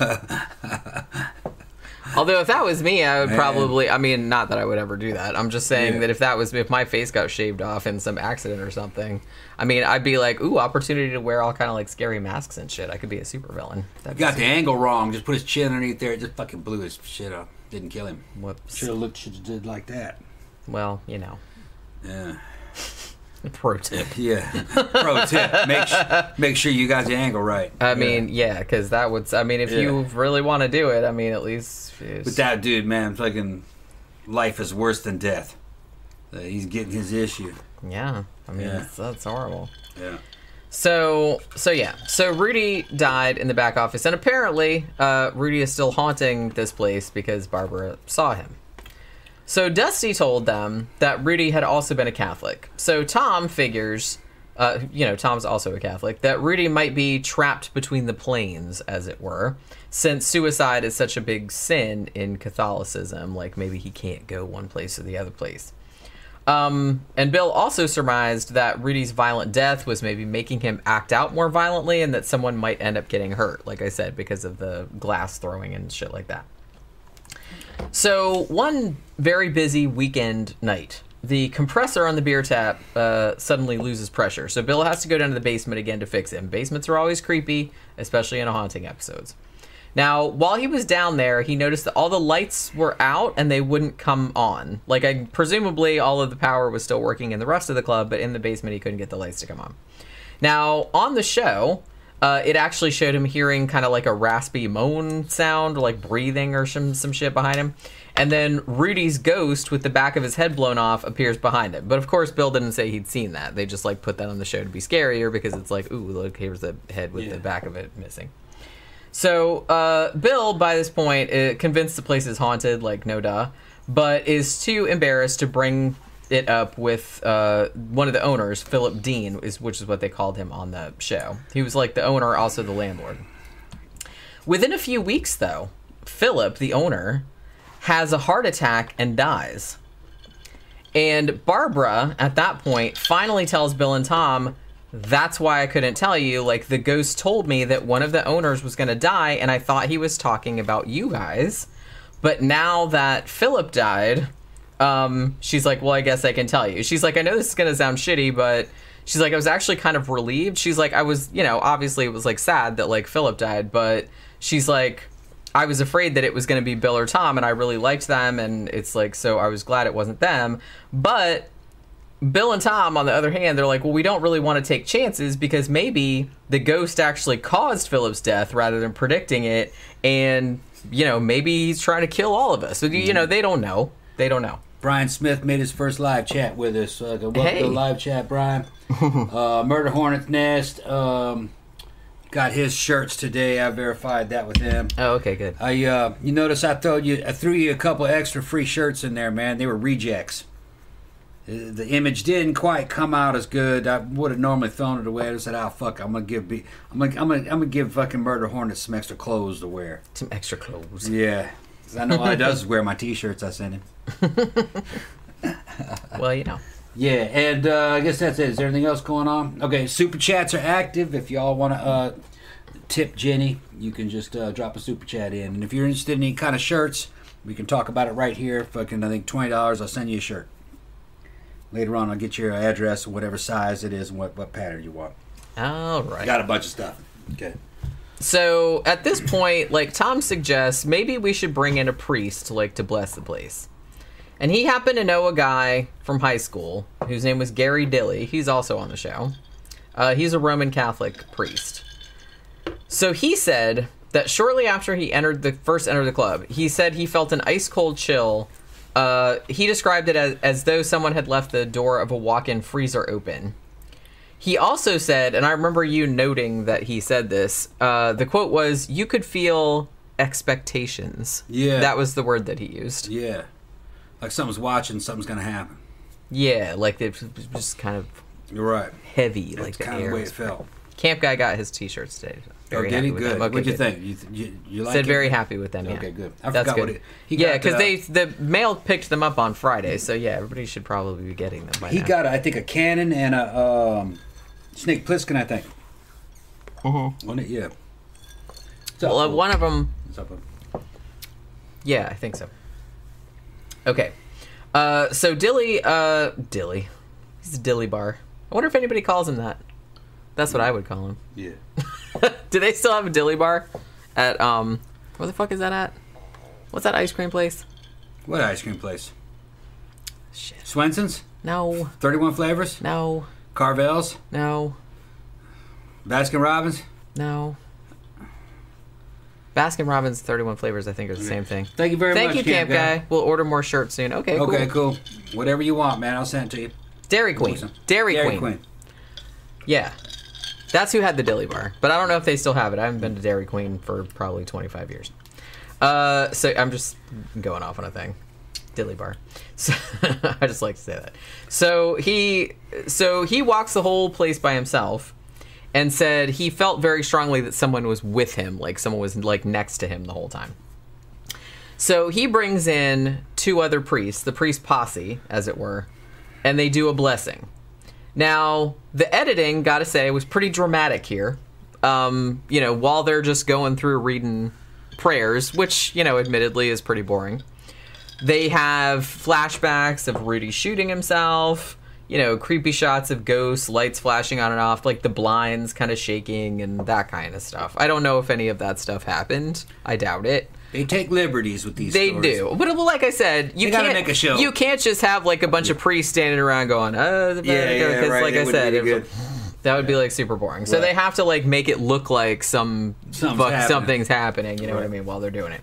Speaker 1: Although, if that was me, I would probably... I mean, not that I would ever do that. I'm just saying that if my face got shaved off in some accident or something, I mean, I'd be like, ooh, opportunity to wear all kind of, like, scary masks and shit. I could be a supervillain.
Speaker 2: He got the angle wrong. Just put his chin underneath there. It just fucking blew his shit up. Didn't kill him.
Speaker 1: Whoops.
Speaker 2: Should have did like that.
Speaker 1: Well,
Speaker 2: Yeah.
Speaker 1: Pro tip.
Speaker 2: Yeah. Pro tip. Make sure you got the angle right.
Speaker 1: I mean, yeah, because that would... I mean, if you really want to do it, I mean, at least...
Speaker 2: But that dude, man, fucking life is worse than death. He's getting his issue.
Speaker 1: Yeah. I mean, that's horrible.
Speaker 2: Yeah.
Speaker 1: So Rudy died in the back office, and apparently Rudy is still haunting this place because Barbara saw him. So Dusty told them that Rudy had also been a Catholic. So Tom figures, Tom's also a Catholic, that Rudy might be trapped between the planes, as it were, since suicide is such a big sin in Catholicism, like maybe he can't go one place or the other place. And Bill also surmised that Rudy's violent death was maybe making him act out more violently and that someone might end up getting hurt, like I said, because of the glass throwing and shit like that. So one very busy weekend night, the compressor on the beer tap suddenly loses pressure. So Bill has to go down to the basement again to fix it. And basements are always creepy, especially in haunting episodes. Now, while he was down there, he noticed that all the lights were out and they wouldn't come on. Like, presumably all of the power was still working in the rest of the club, but in the basement he couldn't get the lights to come on. Now, on the show, it actually showed him hearing kind of like a raspy moan sound, or like breathing or some shit behind him. And then Rudy's ghost with the back of his head blown off appears behind him. But of course, Bill didn't say he'd seen that. They just like put that on the show to be scarier because it's like, ooh, look, here's the head with the back of it missing. So Bill, by this point, convinced the place is haunted, like no duh, but is too embarrassed to bring it up with one of the owners, Philip Dean, which is what they called him on the show. He was like the owner, also the landlord. Within a few weeks, though, Philip, the owner, has a heart attack and dies. And Barbara, at that point, finally tells Bill and Tom, that's why I couldn't tell you. Like, the ghost told me that one of the owners was going to die, and I thought he was talking about you guys. But now that Philip died, she's like, well, I guess I can tell you. She's like, I know this is going to sound shitty, but she's like, I was actually kind of relieved. She's like, I was, obviously it was, like, sad that, like, Philip died, but she's like, I was afraid that it was going to be Bill or Tom, and I really liked them, and it's like, so I was glad it wasn't them. But Bill and Tom, on the other hand, they're like, well, we don't really want to take chances because maybe the ghost actually caused Philip's death rather than predicting it, and, maybe he's trying to kill all of us. So, they don't know. They don't know.
Speaker 2: Brian Smith made his first live chat with us. Welcome to the live chat, Brian. Murder Hornet's Nest. Got his shirts today. I verified that with him.
Speaker 1: Oh, okay, good.
Speaker 2: You notice I threw you a couple extra free shirts in there, man. They were rejects. the image didn't quite come out as good. I would have normally thrown it away. I said, "Oh fuck, I'm gonna give fucking Murder Hornet some extra clothes to wear."
Speaker 1: Some extra clothes.
Speaker 2: Yeah, 'cause I know all he does is wear my T-shirts I send him.
Speaker 1: Well, you know.
Speaker 2: Yeah, and I guess that's it. Is there anything else going on? Okay, super chats are active. If y'all want to tip Jenny, you can just drop a super chat in. And if you're interested in any kind of shirts, we can talk about it right here. Fucking, I think $20. I'll send you a shirt. Later on, I'll get your address, whatever size it is, and what pattern you want.
Speaker 1: All right.
Speaker 2: Got a bunch of stuff. Okay.
Speaker 1: So at this point, like Tom suggests, maybe we should bring in a priest, like to bless the place. And he happened to know a guy from high school whose name was Gary Dilly. He's also on the show. He's a Roman Catholic priest. So he said that shortly after he first entered the club, he said he felt an ice cold chill. He described it as though someone had left the door of a walk-in freezer open. He also said, and I remember you noting that he said this, the quote was, "You could feel expectations."
Speaker 2: Yeah.
Speaker 1: That was the word that he used.
Speaker 2: Yeah. Like something's watching, something's going to happen.
Speaker 1: Yeah, like it was just kind of
Speaker 2: You're right.
Speaker 1: heavy.
Speaker 2: That's
Speaker 1: like the
Speaker 2: kind of
Speaker 1: air
Speaker 2: the way it
Speaker 1: was-
Speaker 2: felt.
Speaker 1: Camp Guy got his T-shirts today. Very
Speaker 2: Did
Speaker 1: happy
Speaker 2: he?
Speaker 1: with
Speaker 2: Good.
Speaker 1: them. Okay,
Speaker 2: What'd you
Speaker 1: good.
Speaker 2: think? You like
Speaker 1: Said
Speaker 2: it?
Speaker 1: very happy with them. Yeah.
Speaker 2: Okay, good. I
Speaker 1: That's
Speaker 2: forgot
Speaker 1: good.
Speaker 2: what he
Speaker 1: Yeah,
Speaker 2: got,
Speaker 1: because the mail picked them up on Friday, so yeah, everybody should probably be getting them by
Speaker 2: He
Speaker 1: now.
Speaker 2: got, I think, a Canon and a Snake Plissken, I think. Wasn't it? Yeah.
Speaker 1: Well, one of them.
Speaker 2: What's up?
Speaker 1: Yeah, I think so. Okay. So Dilly, he's a Dilly Bar. I wonder if anybody calls him that. That's what I would call him.
Speaker 2: Yeah.
Speaker 1: Do they still have a Dilly Bar at where the fuck is that at? What's that ice cream place?
Speaker 2: What ice cream place?
Speaker 1: Shit.
Speaker 2: Swenson's?
Speaker 1: No.
Speaker 2: 31 flavors?
Speaker 1: No.
Speaker 2: Carvel's?
Speaker 1: No.
Speaker 2: Baskin Robbins?
Speaker 1: No. Baskin Robbins 31 flavors, I think, are the same thing.
Speaker 2: Thank you very much.
Speaker 1: Thank you, Camp Guy. We'll order more shirts soon. Okay, cool.
Speaker 2: Okay, cool. Whatever you want, man. I'll send it to you.
Speaker 1: Dairy Queen.
Speaker 2: Awesome.
Speaker 1: Dairy Queen. Yeah. That's who had the Dilly Bar. But I don't know if they still have it. I haven't been to Dairy Queen for probably 25 years. So I'm just going off on a thing. Dilly Bar. So, I just like to say that. So he walks the whole place by himself and said he felt very strongly that someone was with him, like someone was like next to him the whole time. So he brings in two other priests, the priest posse, as it were, and they do a blessing. Now, the editing, gotta say, was pretty dramatic here. While they're just going through reading prayers, which, admittedly is pretty boring. They have flashbacks of Rudy shooting himself, creepy shots of ghosts, lights flashing on and off, like the blinds kind of shaking and that kind of stuff. I don't know if any of that stuff happened. I doubt it.
Speaker 2: They take liberties with these
Speaker 1: They
Speaker 2: stories.
Speaker 1: do. But like I said, you
Speaker 2: gotta
Speaker 1: can't
Speaker 2: make a show.
Speaker 1: You can't just have like a bunch of priests standing around going, right. Like I said, that would be like super boring. So they have to like make it look like something's happening, you know what I mean, while they're doing it.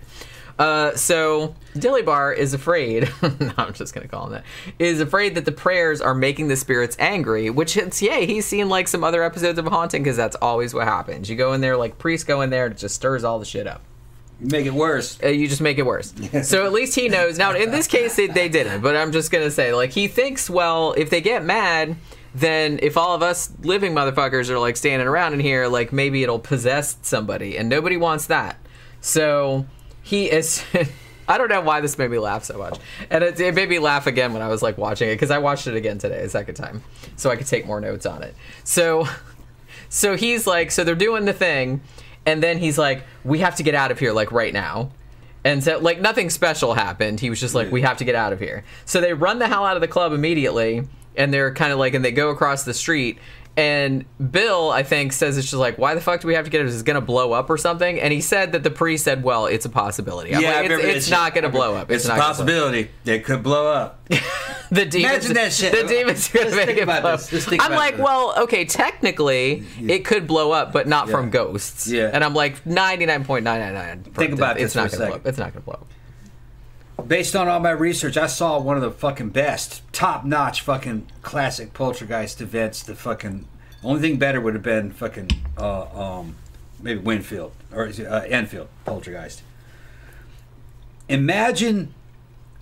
Speaker 1: So Dilly Bar is afraid, no, I'm just going to call him that, is afraid that the prayers are making the spirits angry, which he's seen like some other episodes of Haunting, because that's always what happens. You go in there, like priests go in there, and it just stirs all the shit up.
Speaker 2: Make it worse.
Speaker 1: You just make it worse. So at least he knows. Now, in this case, they didn't, but I'm just going to say, like, he thinks, well, if they get mad, then if all of us living motherfuckers are, like, standing around in here, like, maybe it'll possess somebody, and nobody wants that. So he is... I don't know why this made me laugh so much. And it made me laugh again when I was, like, watching it, because I watched it again today, a second time, so I could take more notes on it. So he's like, so they're doing the thing... And then he's like, we have to get out of here, like, right now. And so, like, nothing special happened. He was just like, we have to get out of here. So they run the hell out of the club immediately. And they're kind of like, and they go across the street. And Bill, I think, says it's just like, why the fuck do we have to get it? Is it going to blow up or something? And he said that the priest said, well, it's a possibility. I'm like, it's not going to blow up.
Speaker 2: It's a possibility. It could blow up.
Speaker 1: The demons,
Speaker 2: Imagine that shit.
Speaker 1: The demons going to make it blow up. I'm like, well, okay, technically, it could blow up, but not from ghosts.
Speaker 2: Yeah.
Speaker 1: And I'm like, 99.999.
Speaker 2: Think about this for a second.
Speaker 1: It's not going to blow up.
Speaker 2: Based on all my research, I saw one of the fucking best, top-notch fucking classic poltergeist events. The fucking only thing better would have been fucking maybe Winfield or Enfield poltergeist. Imagine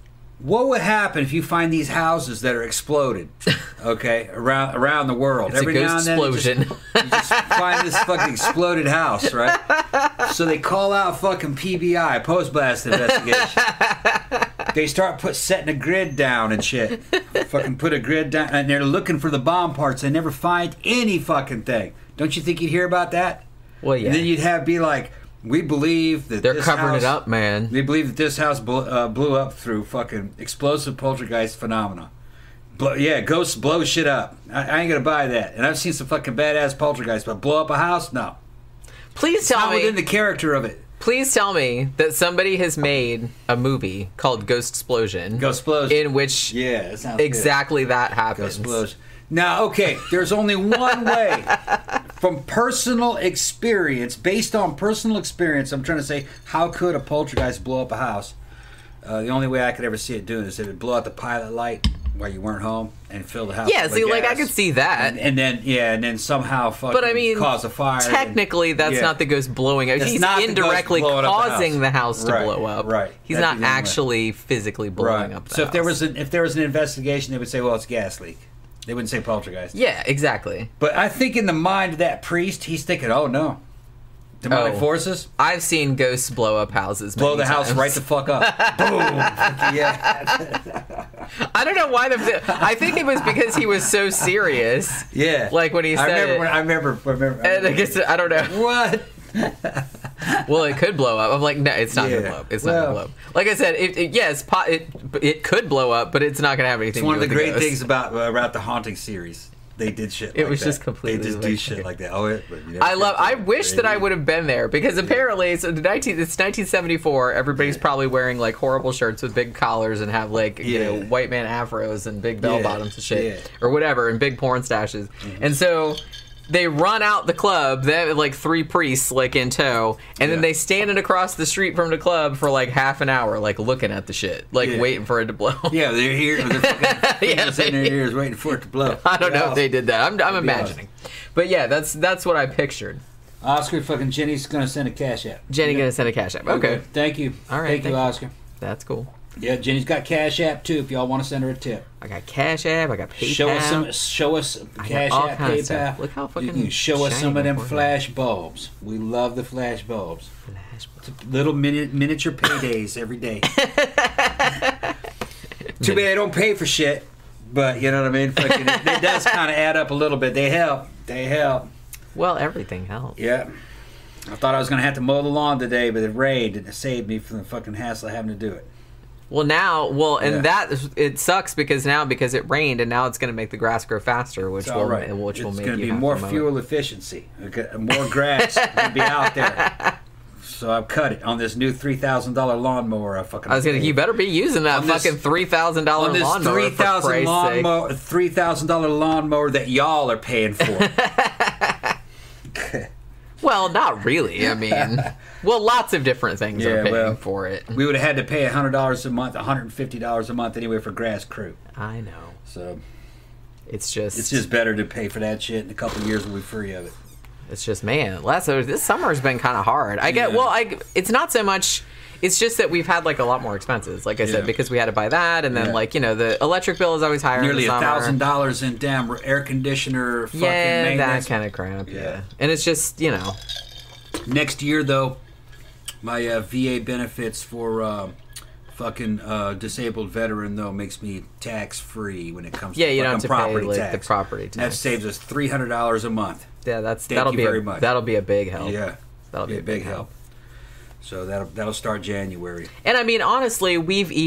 Speaker 2: What would happen if you find these houses that are exploded, okay, around the world?
Speaker 1: It's
Speaker 2: Every
Speaker 1: a
Speaker 2: now
Speaker 1: ghost
Speaker 2: and then,
Speaker 1: explosion.
Speaker 2: you just find this fucking exploded house, right? So they call out fucking PBI, post blast investigation. They start setting a grid down and shit. Fucking put a grid down, and they're looking for the bomb parts. They never find any fucking thing. Don't you think you'd hear about that?
Speaker 1: Well, yeah.
Speaker 2: And then you'd be like, we believe that
Speaker 1: They're
Speaker 2: this
Speaker 1: covering
Speaker 2: house,
Speaker 1: it up, man.
Speaker 2: They believe that this house blew up through fucking explosive poltergeist phenomena. Ghosts blow shit up. I ain't gonna buy that. And I've seen some fucking badass poltergeists, but blow up a house? No.
Speaker 1: Please tell
Speaker 2: Not
Speaker 1: me.
Speaker 2: within the character of it.
Speaker 1: Please tell me that somebody has made a movie called Ghost Explosion.
Speaker 2: Ghost Explosion.
Speaker 1: In which
Speaker 2: Yeah, that sounds
Speaker 1: exactly that
Speaker 2: good.
Speaker 1: happens.
Speaker 2: Ghost Explosion. Now, okay, there's only one way. From personal experience, based on personal experience, I'm trying to say, how could a poltergeist blow up a house? The only way I could ever see it doing is if it blow out the pilot light while you weren't home and fill the house.
Speaker 1: Yeah,
Speaker 2: with
Speaker 1: see, like,
Speaker 2: gas.
Speaker 1: I could see that.
Speaker 2: And then somehow fucking
Speaker 1: But I mean,
Speaker 2: cause a fire.
Speaker 1: technically, that's
Speaker 2: yeah.
Speaker 1: not the ghost blowing up.
Speaker 2: That's
Speaker 1: He's
Speaker 2: not the ghost
Speaker 1: indirectly
Speaker 2: blowing up the
Speaker 1: causing
Speaker 2: house.
Speaker 1: the house to
Speaker 2: Right,
Speaker 1: blow up.
Speaker 2: right.
Speaker 1: He's
Speaker 2: That'd
Speaker 1: not
Speaker 2: be the only way.
Speaker 1: actually physically blowing up the
Speaker 2: So
Speaker 1: house.
Speaker 2: if there was an investigation, they would say, well, it's gas leak. They wouldn't say poltergeist.
Speaker 1: Yeah, exactly.
Speaker 2: But I think in the mind of that priest, he's thinking, oh no, demonic forces
Speaker 1: I've seen ghosts blow up houses.
Speaker 2: blow
Speaker 1: many
Speaker 2: the house
Speaker 1: times.
Speaker 2: right the fuck up. Boom. Yeah.
Speaker 1: I don't know why I think it was because he was so serious.
Speaker 2: Yeah.
Speaker 1: Like when he said it.
Speaker 2: I remember.
Speaker 1: And I guess I don't know.
Speaker 2: What?
Speaker 1: Well, it could blow up. I'm like, no, it's not
Speaker 2: Yeah.
Speaker 1: gonna blow up. It's not gonna blow up. Like I said, it could blow up, but it's not gonna have anything.
Speaker 2: It's one
Speaker 1: to
Speaker 2: of
Speaker 1: do
Speaker 2: the
Speaker 1: with
Speaker 2: great
Speaker 1: ghost.
Speaker 2: things about the Haunting series. They did shit.
Speaker 1: It
Speaker 2: like
Speaker 1: was
Speaker 2: that.
Speaker 1: just completely
Speaker 2: They just do
Speaker 1: like
Speaker 2: shit
Speaker 1: that.
Speaker 2: like that. Oh,
Speaker 1: I wish that I would have been there because apparently it's 1974. Everybody's probably wearing like horrible shirts with big collars and have like you know white man afros and big bell bottoms and shit or whatever and big porn stashes. And so they run out the club. They have like 3 priests like in tow, and then they standing across the street from the club for like half an hour, like looking at the shit, like waiting for it to blow.
Speaker 2: Yeah, they're here. They're fucking fingers in their ears waiting for it to blow.
Speaker 1: I don't know if they did that. I'm imagining, but yeah, that's what I pictured.
Speaker 2: Oscar, fucking Jenny's gonna send a cash app.
Speaker 1: Jenny gonna send a cash app. Okay.
Speaker 2: Thank you.
Speaker 1: All right,
Speaker 2: Thank you,
Speaker 1: thank you.
Speaker 2: Oscar.
Speaker 1: That's cool.
Speaker 2: Yeah, Jenny's got Cash App too. If y'all want to send her a tip,
Speaker 1: I got Cash App. I got PayPal.
Speaker 2: Show us
Speaker 1: I got
Speaker 2: Cash
Speaker 1: all
Speaker 2: App,
Speaker 1: kinds of
Speaker 2: PayPal.
Speaker 1: stuff. Look how fucking
Speaker 2: You can show us
Speaker 1: shiny
Speaker 2: some of them
Speaker 1: my forehead.
Speaker 2: flash bulbs. We love the flash bulbs.
Speaker 1: Flash bulb.
Speaker 2: Little miniature paydays every day. Too bad they don't pay for shit, but you know what I mean. Fucking, it does kind of add up a little bit. They help.
Speaker 1: Well, everything helps.
Speaker 2: Yeah. I thought I was gonna have to mow the lawn today, but it rained and it saved me from the fucking hassle of having to do it.
Speaker 1: Well, now, and
Speaker 2: Yeah.
Speaker 1: it sucks because it rained, and now it's going to make the grass grow faster, which
Speaker 2: It's
Speaker 1: will
Speaker 2: all right.
Speaker 1: which will
Speaker 2: It's
Speaker 1: make
Speaker 2: going to
Speaker 1: you
Speaker 2: be
Speaker 1: have
Speaker 2: more
Speaker 1: to mow it.
Speaker 2: fuel efficiency. Okay, more grass will be out there. So I've cut it on this new $3,000 lawnmower.
Speaker 1: You better be using that
Speaker 2: On this-
Speaker 1: fucking $3,000
Speaker 2: on this
Speaker 1: lawnmower
Speaker 2: $3,000 lawnmower that y'all are paying for.
Speaker 1: Well, not really. I mean, lots of different things are paying for it.
Speaker 2: We would have had to pay $100 a month, $150 a month anyway for grass crew.
Speaker 1: I know.
Speaker 2: So
Speaker 1: It's just
Speaker 2: better to pay for that shit. In a couple of years, we'll be free of it.
Speaker 1: It's just, man, this summer's been kind of hard. It's not so much. It's just that we've had like a lot more expenses, like I said, because we had to buy that, and then the electric bill is always higher.
Speaker 2: Nearly
Speaker 1: in the summer.
Speaker 2: $1,000 in damn air conditioner. Fucking
Speaker 1: that
Speaker 2: maintenance.
Speaker 1: kind of crap.
Speaker 2: Yeah.
Speaker 1: And it's just
Speaker 2: Next year, though, my VA benefits for fucking disabled veteran though makes me tax free when it comes to
Speaker 1: you don't have to
Speaker 2: property
Speaker 1: pay
Speaker 2: tax.
Speaker 1: the property tax.
Speaker 2: That saves us $300 a month.
Speaker 1: Yeah,
Speaker 2: Thank you very much.
Speaker 1: That'll be a big help.
Speaker 2: Yeah,
Speaker 1: That'll be a big help.
Speaker 2: So that'll start January.
Speaker 1: And I mean, honestly,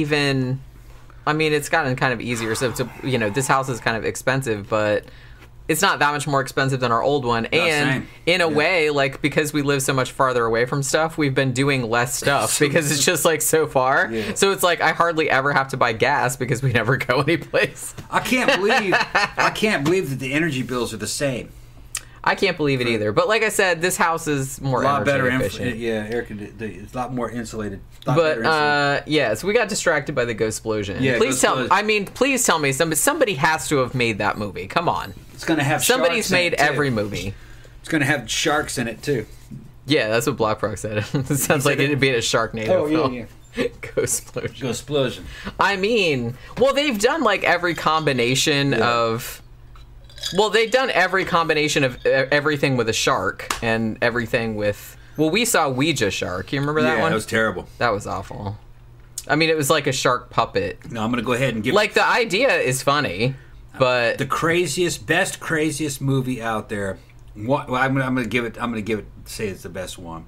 Speaker 1: it's gotten kind of easier. So this house is kind of expensive, but it's not that much more expensive than our old one. And
Speaker 2: same.
Speaker 1: in a way, like, because we live so much farther away from stuff, we've been doing less stuff because it's just like so far.
Speaker 2: Yeah.
Speaker 1: So it's like I hardly ever have to buy gas because we never go anyplace.
Speaker 2: I can't believe that the energy bills are the same.
Speaker 1: I can't believe it either. But like I said, this house is more
Speaker 2: A lot better,
Speaker 1: efficient.
Speaker 2: it's a lot more insulated.
Speaker 1: But so we got distracted by the ghost explosion.
Speaker 2: Yeah,
Speaker 1: please tell me somebody has to have made that movie. Come on.
Speaker 2: It's gonna have
Speaker 1: Somebody's
Speaker 2: sharks in
Speaker 1: made
Speaker 2: it, too.
Speaker 1: every movie.
Speaker 2: It's gonna have sharks in it too.
Speaker 1: Yeah, that's what Black Frog said. It sounds like it'd be in a Sharknado film. Ghostplosion.
Speaker 2: Ghostplosion.
Speaker 1: I mean, well, they've done like every combination of. Well, they've done every combination of everything with a shark and everything with. Well, we saw Ouija Shark. You remember that one?
Speaker 2: Yeah, that was terrible.
Speaker 1: That was awful. I mean, it was like a shark puppet.
Speaker 2: No, I'm gonna go ahead and give.
Speaker 1: Like the idea is funny, but
Speaker 2: the craziest movie out there. What well, I'm gonna give it. Say it's the best one.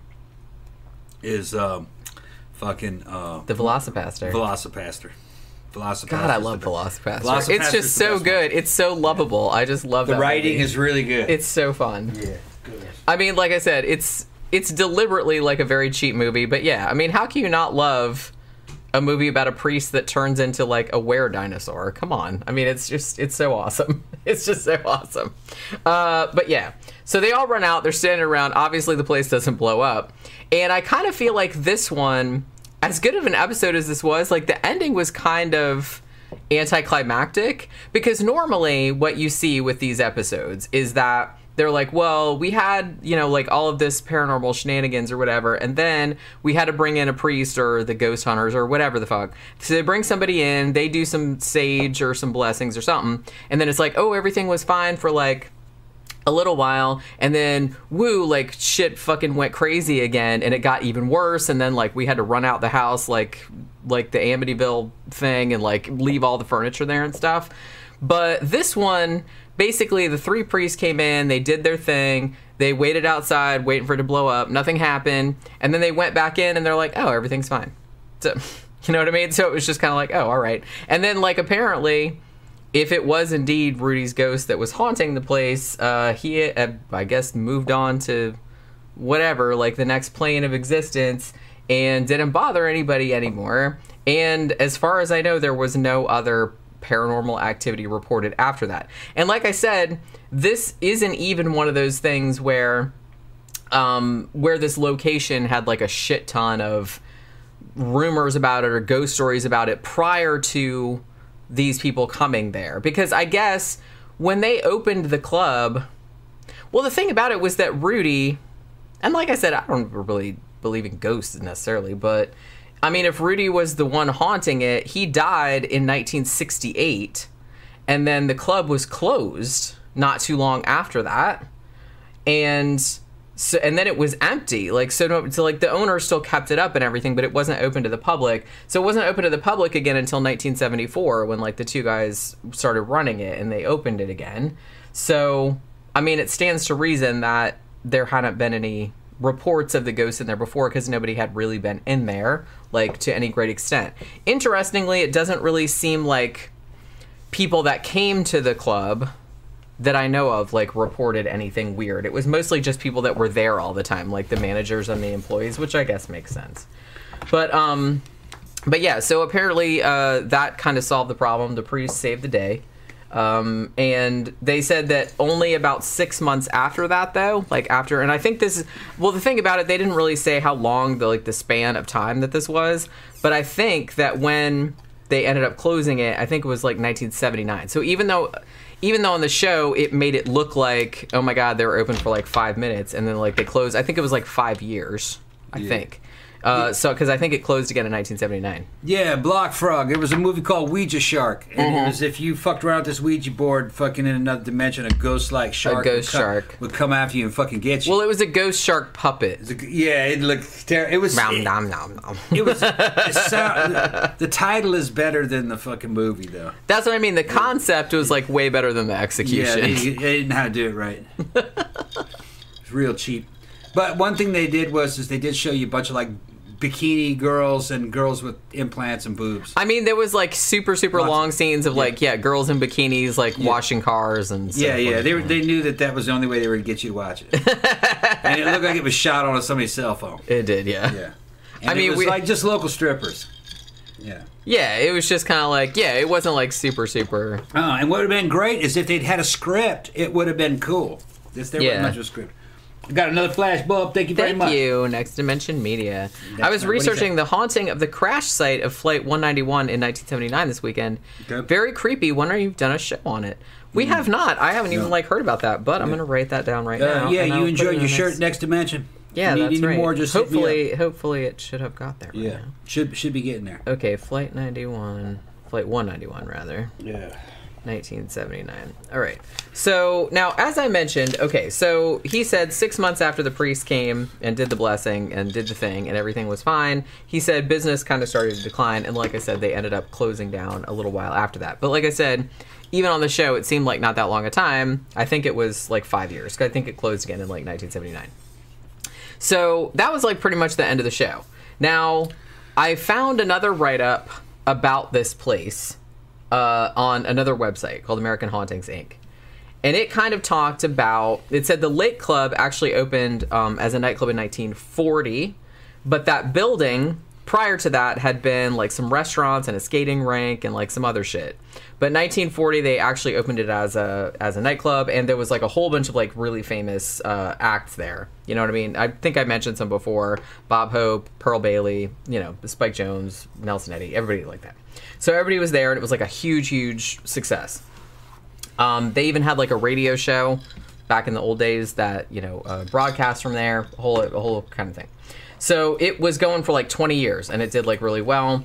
Speaker 2: Is fucking
Speaker 1: the Velocipaster.
Speaker 2: Velocipaster.
Speaker 1: God, I love Velocipaster.
Speaker 2: Velocipaster's
Speaker 1: It's just so good. It's so lovable. I just love
Speaker 2: the
Speaker 1: that
Speaker 2: writing
Speaker 1: movie.
Speaker 2: is really good.
Speaker 1: It's so fun.
Speaker 2: Yeah, good.
Speaker 1: I mean, like I said, it's deliberately like a very cheap movie, but yeah, I mean, how can you not love a movie about a priest that turns into like a were dinosaur? Come on. I mean, it's so awesome. It's just so awesome. But yeah, so they all run out. They're standing around. Obviously, the place doesn't blow up. And I kind of feel like this one, as good of an episode as this was, like the ending was kind of anticlimactic, because normally what you see with these episodes is that they're like, well, we had, like all of this paranormal shenanigans or whatever, and then we had to bring in a priest or the ghost hunters or whatever the fuck. So they bring somebody in, they do some sage or some blessings or something, and then it's like, oh, everything was fine for like a little while, and then woo, like shit fucking went crazy again, and it got even worse, and then like we had to run out the house like the Amityville thing and like leave all the furniture there and stuff. But this one, basically the three priests came in, they did their thing, they waited outside waiting for it to blow up, nothing happened, and then they went back in and they're like, oh, everything's fine. So, you know what I mean? So it was just kind of like, oh, all right. And then like apparently, if it was indeed Rudy's ghost that was haunting the place, he, I guess, moved on to whatever, like the next plane of existence, and didn't bother anybody anymore. And as far as I know, there was no other paranormal activity reported after that. And like I said, this isn't even one of those things where this location had like a shit ton of rumors about it or ghost stories about it prior to these people coming there. Because I guess when they opened the club, well, the thing about it was that Rudy, and like I said, I don't really believe in ghosts necessarily, but I mean, if Rudy was the one haunting it, he died in 1968, and then the club was closed not too long after that, and then it was empty. Like so like the owner still kept it up and everything, but it wasn't open to the public. So it wasn't open to the public again until 1974 when like the two guys started running it and they opened it again. So I mean, it stands to reason that there hadn't been any reports of the ghosts in there before, because nobody had really been in there like to any great extent. Interestingly, it doesn't really seem like people that came to the club that I know of like reported anything weird. It was mostly just people that were there all the time, like the managers and the employees, which I guess makes sense. But yeah, so apparently that kind of solved the problem. The priest saved the day. And they said that only about 6 months after that, though, and I think this is, well, the thing about it, they didn't really say how long the span of time that this was, but I think that when they ended up closing it, I think it was like 1979. So even though on the show it made it look like, oh my God, they were open for like 5 minutes, and then like they closed, I think it was like 5 years, I think. So, because I think it closed again in 1979.
Speaker 2: Yeah, Block Frog. There was a movie called Ouija Shark. And it was if you fucked around with this Ouija board, fucking in another dimension, a ghost-like shark. Would come after you and fucking get you.
Speaker 1: Well, it was a ghost shark puppet.
Speaker 2: It looked terrible. It was...
Speaker 1: Nom, nom, nom, nom.
Speaker 2: It was... the title is better than the fucking movie, though.
Speaker 1: That's what I mean. The concept was, like, way better than the execution.
Speaker 2: Yeah, they didn't know how to do it right. It's real cheap. But one thing they did was they did show you a bunch of, like, bikini girls and girls with implants and boobs.
Speaker 1: I mean, there was like super long scenes of like girls in bikinis like washing cars and stuff.
Speaker 2: Yeah. They knew that was the only way they were going to get you to watch it. And it looked like it was shot on somebody's cell phone.
Speaker 1: It did, yeah.
Speaker 2: Yeah. And it was like just local strippers. Yeah. Yeah,
Speaker 1: it was just kind of like, it wasn't like super.
Speaker 2: And what would have been great is if they'd had a script, it would have been cool. There wasn't much of a script. Got another flash bulb. Thank you very much.
Speaker 1: Thank you, Next Dimension Media. I was researching the haunting of the crash site of Flight 191 in 1979 this weekend. Okay. Very creepy. Wondering if you've done a show on it. We have not. I haven't even heard about that, but I'm going to write that down right now.
Speaker 2: Yeah, you enjoyed your shirt, Next Dimension.
Speaker 1: Yeah,
Speaker 2: If you
Speaker 1: that's
Speaker 2: need any
Speaker 1: right.
Speaker 2: more, just hit me up.
Speaker 1: Hopefully it should have got there. Right
Speaker 2: Yeah,
Speaker 1: now.
Speaker 2: should be getting there.
Speaker 1: Okay, Flight 191 rather.
Speaker 2: Yeah.
Speaker 1: 1979. All right. So now, as I mentioned, okay, so he said 6 months after the priest came and did the blessing and did the thing and everything was fine, he said business kind of started to decline. And like I said, they ended up closing down a little while after that. But like I said, even on the show, it seemed like not that long a time. I think it was like 5 years. I think it closed again in like 1979. So that was like pretty much the end of the show. Now, I found another write-up about this place on another website called American Hauntings, Inc. And it kind of talked about, it said the Lake Club actually opened as a nightclub in 1940, but that building prior to that had been like some restaurants and a skating rink and like some other shit. But in 1940, they actually opened it as a nightclub, and there was like a whole bunch of like really famous acts there. You know what I mean? I think I mentioned some before: Bob Hope, Pearl Bailey, you know, Spike Jones, Nelson Eddy, everybody like that. So everybody was there, and it was like a huge success. They even had like a radio show back in the old days that, you know, broadcast from there, a whole kind of thing. So it was going for like 20 years, and it did like really well.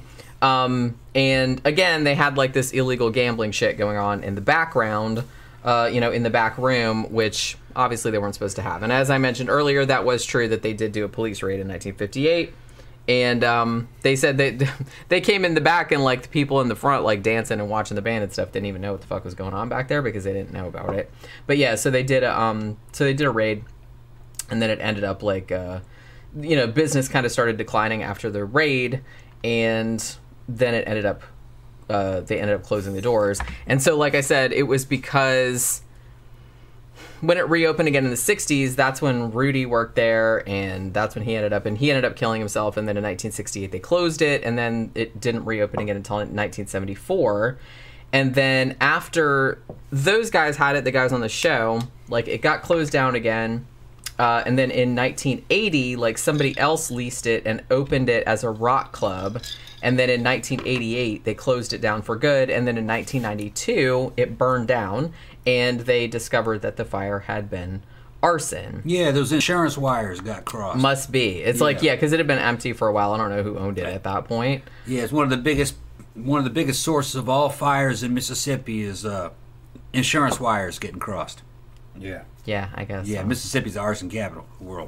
Speaker 1: And again, they had like this illegal gambling shit going on in the background, you know, in the back room, which obviously they weren't supposed to have. And as I mentioned earlier, that was true that they did do a police raid in 1958. And they said that they came in the back, and like the people in the front, like dancing and watching the band and stuff, didn't even know what the fuck was going on back there because they didn't know about it. But yeah, so they did a raid, and then it ended up like, you know, business kind of started declining after the raid, and then it ended up, they ended up closing the doors. And so, like I said, it was because when it reopened again in the 60s, that's when Rudy worked there, and that's when he ended up killing himself. And then in 1968 they closed it, and then it didn't reopen again until 1974. And then after those guys had it, the guys on the show, like it got closed down again. And then in 1980, like somebody else leased it and opened it as a rock club. And then in 1988, they closed it down for good. And then in 1992, it burned down, and they discovered that the fire had been arson.
Speaker 2: Yeah, those insurance wires got crossed.
Speaker 1: Must be. It's like, yeah, because it had been empty for a while. I don't know who owned it at that point.
Speaker 2: Yeah, it's one of the biggest sources of all fires in Mississippi is insurance wires getting crossed. Yeah.
Speaker 1: Yeah, I guess.
Speaker 2: Yeah,
Speaker 1: so.
Speaker 2: Mississippi's the arson capital of the world.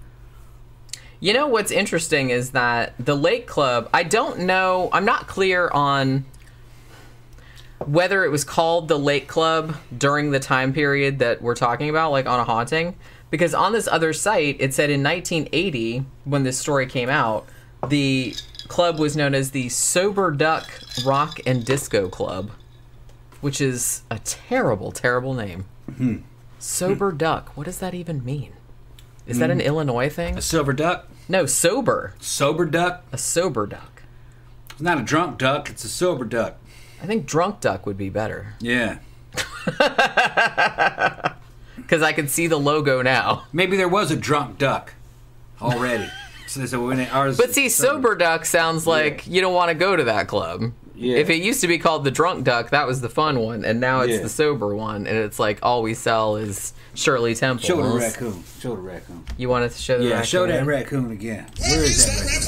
Speaker 1: You know what's interesting is that the Lake Club, I don't know, I'm not clear on whether it was called the Lake Club during the time period that we're talking about, like on a haunting, because on this other site, it said in 1980, when this story came out, the club was known as the Sober Duck Rock and Disco Club, which is a terrible, terrible name.
Speaker 2: Mm-hmm.
Speaker 1: Sober Duck, what does that even mean? Is that an Illinois thing?
Speaker 2: A silver duck?
Speaker 1: No, sober.
Speaker 2: Sober duck?
Speaker 1: A sober duck.
Speaker 2: It's not a drunk duck, it's a sober duck.
Speaker 1: I think drunk duck would be better.
Speaker 2: Yeah.
Speaker 1: Because I can see the logo now.
Speaker 2: Maybe there was a drunk duck already. So when ours,
Speaker 1: But see, sober duck sounds like you don't want to go to that club.
Speaker 2: Yeah.
Speaker 1: If it used to be called the drunk duck, that was the fun one, and now it's the sober one, and it's like all we sell is Shirley Temple.
Speaker 2: Show the raccoon. Show the raccoon.
Speaker 1: You want to show the raccoon?
Speaker 2: Yeah, show that raccoon again. Where is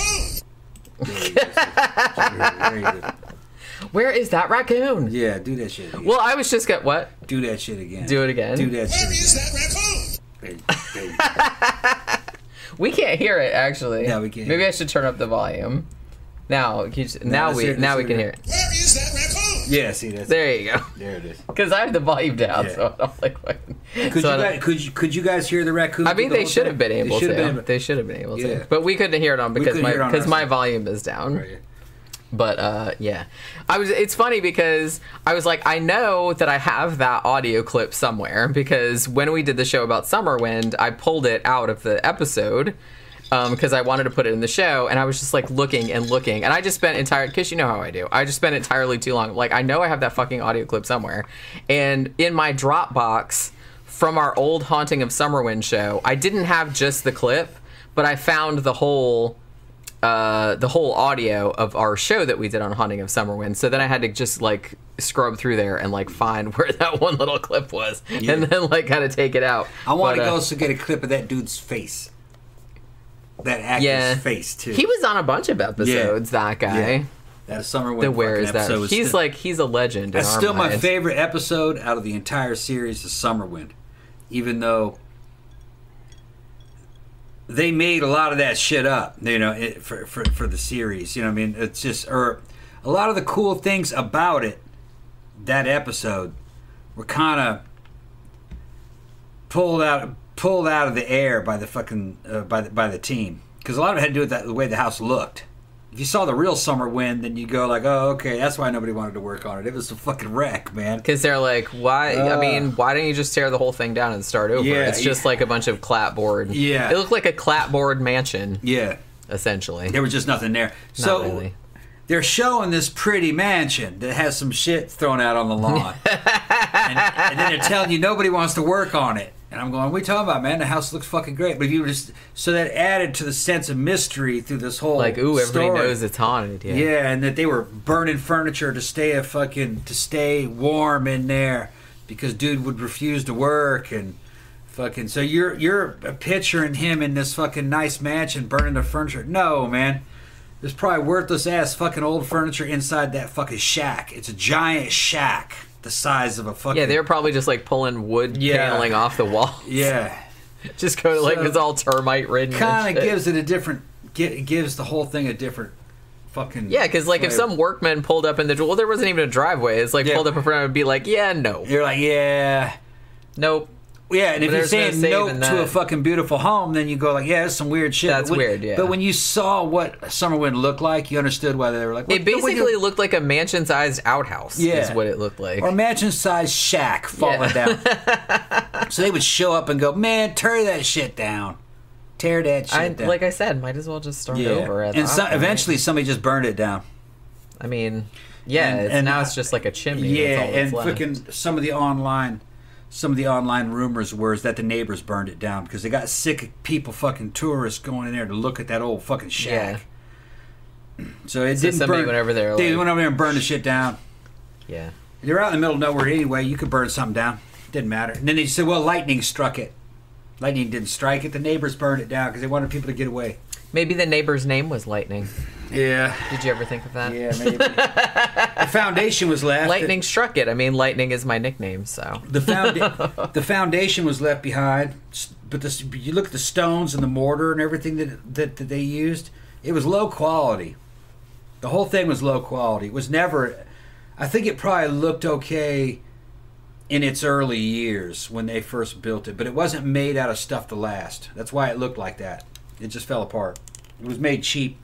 Speaker 2: that raccoon?
Speaker 1: Where is that raccoon?
Speaker 2: Yeah, do that shit again.
Speaker 1: Well, I was just what?
Speaker 2: Do that shit again.
Speaker 1: Do it again.
Speaker 2: Do that shit
Speaker 3: Where is
Speaker 2: again.
Speaker 3: that raccoon?
Speaker 1: We can't hear it actually.
Speaker 2: No, we can't.
Speaker 1: Maybe I should turn up the volume. Now we can hear it.
Speaker 3: Where is that raccoon?
Speaker 2: Yeah, see that's
Speaker 1: There you go.
Speaker 2: There it is.
Speaker 1: Because I have the volume down,
Speaker 2: Yeah.
Speaker 1: so I'm like, what?
Speaker 2: Could you guys hear the raccoon?
Speaker 1: I mean,
Speaker 2: the
Speaker 1: they
Speaker 2: whole
Speaker 1: should
Speaker 2: time?
Speaker 1: have been able
Speaker 2: They should have
Speaker 1: to.
Speaker 2: been-
Speaker 1: They should have been able
Speaker 2: Yeah.
Speaker 1: to, but we couldn't hear it on because
Speaker 2: couldn't hear it on our
Speaker 1: my
Speaker 2: side.
Speaker 1: volume is down.
Speaker 2: Right.
Speaker 1: But yeah, it's funny because I was like, I know that I have that audio clip somewhere because when we did the show about Summerwind, I pulled it out of the episode because I wanted to put it in the show, and I was just like looking, and I just spent because you know how I do. I just spent entirely too long. Like, I know I have that fucking audio clip somewhere, and in my Dropbox from our old Haunting of Summerwind show, I didn't have just the clip, but I found the whole audio of our show that we did on Haunting of Summerwind. So then I had to just like scrub through there and like find where that one little clip was, and then like kind of take it out.
Speaker 2: I want to go get a clip of that dude's face. that actor's face too.
Speaker 1: He was on a bunch of episodes. That guy.
Speaker 2: Yeah. That Summer Wind
Speaker 1: Where is
Speaker 2: episode
Speaker 1: that?
Speaker 2: was
Speaker 1: He's
Speaker 2: still,
Speaker 1: he's a legend.
Speaker 2: That's
Speaker 1: in our
Speaker 2: still my
Speaker 1: minds.
Speaker 2: favorite episode out of the entire series of Summer Wind, even though they made a lot of that shit up. You know, for the series. You know what I mean? It's just a lot of the cool things about it. That episode were kind of pulled out of the air by the fucking by the team, because a lot of it had to do with the way the house looked. If you saw the real Summer Wind, then you go like, oh, okay, that's why nobody wanted to work on it. It was a fucking wreck, man.
Speaker 1: Because they're like, why? I mean, why don't you just tear the whole thing down and start over?
Speaker 2: Yeah,
Speaker 1: it's just like a bunch of clapboard.
Speaker 2: Yeah.
Speaker 1: It looked like a clapboard mansion.
Speaker 2: Yeah,
Speaker 1: Essentially.
Speaker 2: there was just nothing there.
Speaker 1: Not really.
Speaker 2: They're showing this pretty mansion that has some shit thrown out on the lawn, and then they're telling you nobody wants to work on it. And I'm going, what are you talking about, man? The house looks fucking great. But if you were just so that added to the sense of mystery through this whole
Speaker 1: Like, ooh, everybody
Speaker 2: story.
Speaker 1: knows it's haunted. Yeah.
Speaker 2: Yeah, and that they were burning furniture to stay warm in there because dude would refuse to work and fucking. So you're picturing him in this fucking nice mansion burning the furniture. No, man. There's probably worthless ass fucking old furniture inside that fucking shack. It's a giant shack the size of a fucking.
Speaker 1: Yeah, they were probably just like pulling wood paneling off the wall.
Speaker 2: Yeah.
Speaker 1: Just go to like
Speaker 2: So,
Speaker 1: it's all termite ridden.
Speaker 2: Kind of gives it a different. Gives the whole thing a different fucking.
Speaker 1: Yeah, because like if
Speaker 2: flavor.
Speaker 1: some workmen pulled up in the well, there wasn't even a driveway. It's like
Speaker 2: Yeah.
Speaker 1: pulled up in front of it and be like, yeah, no,
Speaker 2: You're like, yeah.
Speaker 1: nope.
Speaker 2: Yeah, and if
Speaker 1: But
Speaker 2: you're
Speaker 1: there's no
Speaker 2: saying no
Speaker 1: saving
Speaker 2: to a
Speaker 1: that.
Speaker 2: fucking beautiful home, then you go like, yeah, that's some weird shit.
Speaker 1: That's weird, yeah.
Speaker 2: But when you saw what Summerwind looked like, you understood why they were like.
Speaker 1: It
Speaker 2: what
Speaker 1: basically looked like a mansion-sized outhouse.
Speaker 2: Yeah.
Speaker 1: Is what it looked like.
Speaker 2: or mansion-sized shack falling down. So they would show up and go, man, tear that shit down. Tear that shit down.
Speaker 1: Like I said, might as well just start over. At
Speaker 2: and
Speaker 1: that point.
Speaker 2: eventually somebody just burned it down.
Speaker 1: I mean, yeah,
Speaker 2: And
Speaker 1: now it's just like a chimney.
Speaker 2: Yeah,
Speaker 1: that's all
Speaker 2: and
Speaker 1: that's left.
Speaker 2: fucking some of the online rumors were is that the neighbors burned it down because they got sick of people, fucking tourists, going in there to look at that old fucking shack. So it didn't
Speaker 1: somebody
Speaker 2: burn.
Speaker 1: went over there,
Speaker 2: They
Speaker 1: like-
Speaker 2: went over there and burned the shit down.
Speaker 1: Yeah.
Speaker 2: They're out in the middle of nowhere anyway. You could burn something down. Didn't matter. And then they said, well, lightning struck it. Lightning didn't strike it. The neighbors burned it down because they wanted people to get away.
Speaker 1: Maybe the neighbor's name was Lightning.
Speaker 2: Yeah.
Speaker 1: Did you ever think of that?
Speaker 2: Yeah, maybe. The foundation was left.
Speaker 1: Lightning struck it. I mean, Lightning is my nickname, so.
Speaker 2: The foundation was left behind, but you look at the stones and the mortar and everything that they used. It was low quality. The whole thing was low quality. It was never. I think it probably looked okay in its early years when they first built it, but it wasn't made out of stuff to last. That's why it looked like that. It just fell apart. It was made cheap.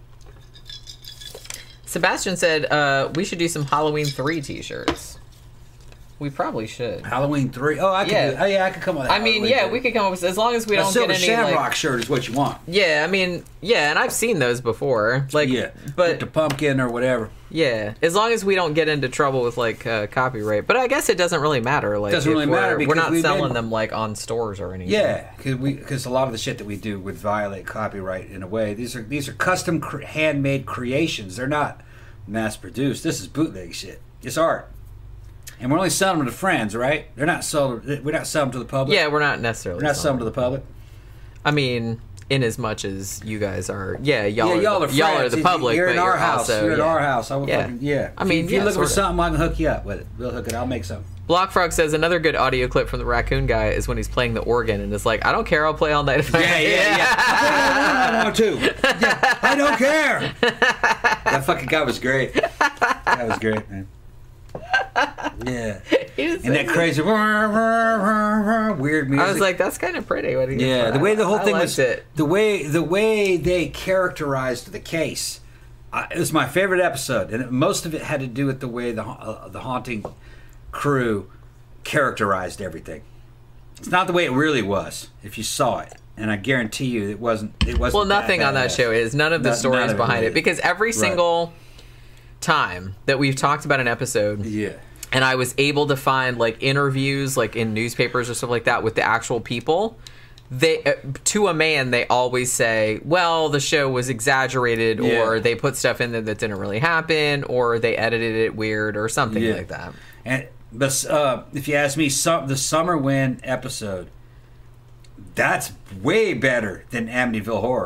Speaker 1: Sebastian said we should do some Halloween 3 t-shirts. We probably should.
Speaker 2: Halloween 3. Oh, I could.
Speaker 1: Yeah.
Speaker 2: I could come up with that.
Speaker 1: I mean, yeah, we could come up with, as long as we
Speaker 2: A
Speaker 1: don't
Speaker 2: Silver
Speaker 1: get any
Speaker 2: Shamrock
Speaker 1: like,
Speaker 2: shirt is what you want.
Speaker 1: yeah, I mean, yeah, and I've seen those before. Like,
Speaker 2: Yeah,
Speaker 1: but
Speaker 2: with the pumpkin or whatever.
Speaker 1: yeah, as long as we don't get into trouble with like copyright. But I guess it doesn't really matter. Like,
Speaker 2: Doesn't
Speaker 1: if
Speaker 2: really matter
Speaker 1: we're
Speaker 2: because
Speaker 1: not
Speaker 2: we've
Speaker 1: selling
Speaker 2: been-
Speaker 1: them like on stores or anything.
Speaker 2: Yeah, because a lot of the shit that we do would violate copyright in a way. These are custom handmade creations. They're not mass produced. This is bootleg shit. It's art, and we're only selling them to friends, right? We're not selling them to the public.
Speaker 1: Yeah, we're not necessarily.
Speaker 2: we're not selling them to the public.
Speaker 1: I mean, in as much as you guys are, yeah, y'all are
Speaker 2: y'all
Speaker 1: the public.
Speaker 2: You're
Speaker 1: but
Speaker 2: in our house.
Speaker 1: Also,
Speaker 2: You're in
Speaker 1: yeah.
Speaker 2: our house. I will
Speaker 1: Yeah.
Speaker 2: fucking, yeah.
Speaker 1: I mean,
Speaker 2: if you're
Speaker 1: yeah,
Speaker 2: looking for
Speaker 1: sorta.
Speaker 2: something, I can hook you up with it. We'll hook it. I'll make something.
Speaker 1: Blockfrog says another good audio clip from the raccoon guy is when he's playing the organ and it's like, I don't care, I'll play all night if I
Speaker 2: I want to. Yeah, I don't care. That fucking guy was great. That was great, man. Yeah.
Speaker 1: He just
Speaker 2: And that
Speaker 1: sings it.
Speaker 2: crazy weird music.
Speaker 1: I was like, that's kind of pretty. What he
Speaker 2: yeah, the way the whole thing was,
Speaker 1: it.
Speaker 2: the way they characterized the case. It was my favorite episode, and most of it had to do with the way the haunting crew characterized everything. It's not the way it really was. If you saw it, and I guarantee you, it wasn't.
Speaker 1: Well, nothing on that
Speaker 2: badass.
Speaker 1: show is. None of the
Speaker 2: None
Speaker 1: stories
Speaker 2: of it
Speaker 1: behind
Speaker 2: really
Speaker 1: it. Because every
Speaker 2: Right.
Speaker 1: single time that we've talked about an episode,
Speaker 2: Yeah.
Speaker 1: and I was able to find like interviews like in newspapers or stuff like that with the actual people, they to a man they always say, well, the show was exaggerated,
Speaker 2: Yeah.
Speaker 1: or they put stuff in there that didn't really happen, or they edited it weird or something
Speaker 2: Yeah.
Speaker 1: like that.
Speaker 2: But if you ask me, the Summer Wind episode, that's way better than Amityville Horror.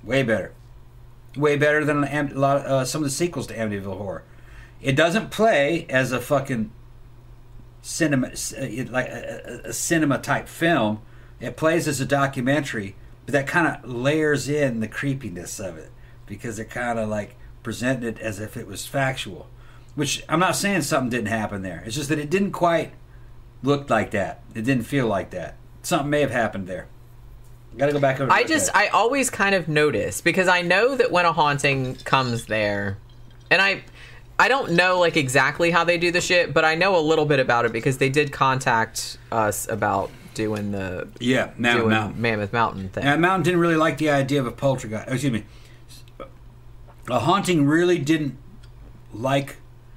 Speaker 2: Way better. Way better than some of the sequels to Amityville Horror. It doesn't play as a fucking cinema, like a cinema type film. It plays as a documentary, but that kind of layers in the creepiness of it because they're kind of like presenting it as if it was factual. Which I'm not saying something didn't happen there. It's just that it didn't quite look like that. It didn't feel like that. Something may have happened there. Got to go back over.
Speaker 1: I always kind of notice because I know that when a haunting comes there, and I don't know like exactly how they do the shit, but I know a little bit about it because they did contact us about doing the Mammoth Mountain thing.
Speaker 2: And Mountain didn't really like the idea of a poltergeist. Excuse me. A haunting really didn't like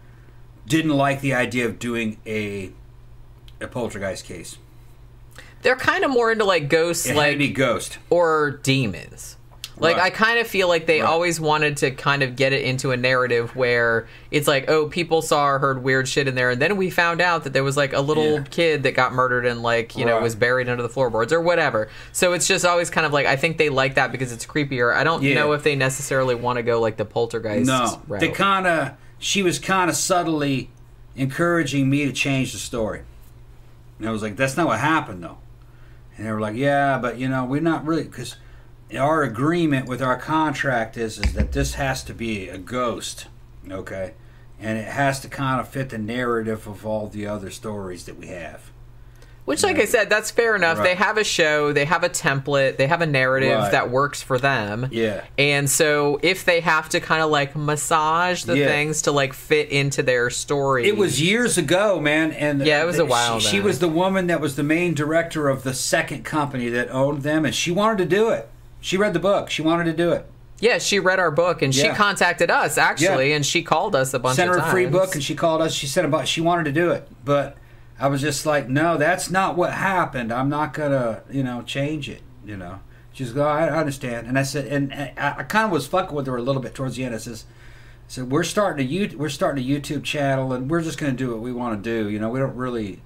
Speaker 2: the idea of doing a poltergeist case.
Speaker 1: They're kind of more into like ghosts,
Speaker 2: It
Speaker 1: like
Speaker 2: had to be ghost
Speaker 1: or demons. Like,
Speaker 2: Right.
Speaker 1: I kind of feel like they always wanted to kind of get it into a narrative where it's like, oh, people saw or heard weird shit in there, and then we found out that there was like a little kid that got murdered and like, you know, was buried under the floorboards or whatever. So it's just always kind of like, I think they like that because it's creepier. I don't know if they necessarily want to go like the poltergeist route.
Speaker 2: She was kind of subtly encouraging me to change the story. And I was like, that's not what happened though. And they were like, yeah, but you know, we're not really, because our agreement with our contract is that this has to be a ghost, okay? And it has to kind of fit the narrative of all the other stories that we have.
Speaker 1: Which, like I said, that's fair enough.
Speaker 2: Right.
Speaker 1: They have a show, they have a template, they have a narrative that works for them.
Speaker 2: Yeah.
Speaker 1: And so if they have to kind of like massage the things to like fit into their story.
Speaker 2: It was years ago, man. And
Speaker 1: yeah, it was a while
Speaker 2: She
Speaker 1: then.
Speaker 2: was the woman that was the main director of the second company that owned them, and she wanted to do it. She read the book. She wanted to do it.
Speaker 1: Yeah, she read our book, and she contacted us, actually, and she called us a bunch of times.
Speaker 2: Sent her a free book, and she called us. She said she wanted to do it. But I was just like, no, that's not what happened. I'm not going to, change it, She's like, I understand. And I said, and I kind of was fucking with her a little bit towards the end. I said, we're starting a YouTube channel, and we're just going to do what we want to do. We don't really,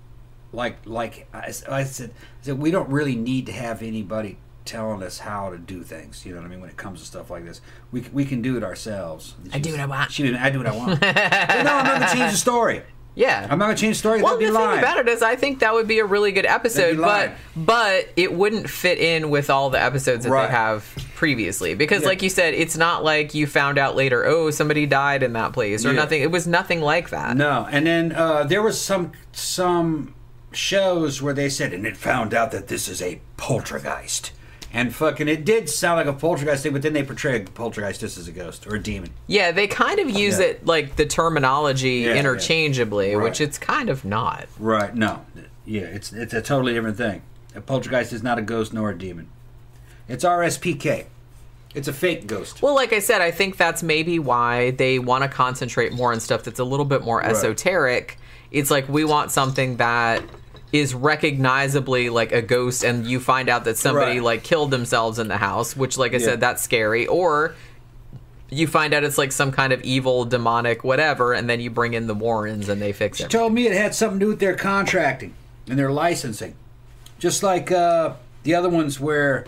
Speaker 2: I said, we don't really need to have anybody telling us how to do things, you know what I mean, when it comes to stuff like this. We can do it ourselves.
Speaker 1: I do what I want.
Speaker 2: I do what I want. But no, I'm not going to change the story.
Speaker 1: Yeah.
Speaker 2: I'm not going to change the story.
Speaker 1: Well,
Speaker 2: That'd
Speaker 1: the
Speaker 2: be
Speaker 1: thing
Speaker 2: lying.
Speaker 1: about it is I think that would be a really good episode, but it wouldn't fit in with all the episodes that they have previously. Because like you said, it's not like you found out later, oh, somebody died in that place or nothing. It was nothing like that.
Speaker 2: No. And then there was some shows where they said, and it found out that this is a poltergeist. And fucking, it did sound like a poltergeist thing, but then they portray a poltergeist just as a ghost or a demon.
Speaker 1: Yeah, they kind of use it, like, the terminology interchangeably, which it's kind of not.
Speaker 2: Right, no. Yeah, it's a totally different thing. A poltergeist is not a ghost nor a demon. It's RSPK. It's a fake ghost.
Speaker 1: Well, like I said, I think that's maybe why they want to concentrate more on stuff that's a little bit more esoteric. It's like, we want something that is recognizably like a ghost, and you find out that somebody like killed themselves in the house, which, like I said, that's scary. Or you find out it's like some kind of evil, demonic, whatever, and then you bring in the Warrens and they fix it.
Speaker 2: She told me it had something to do with their contracting and their licensing, just like the other ones where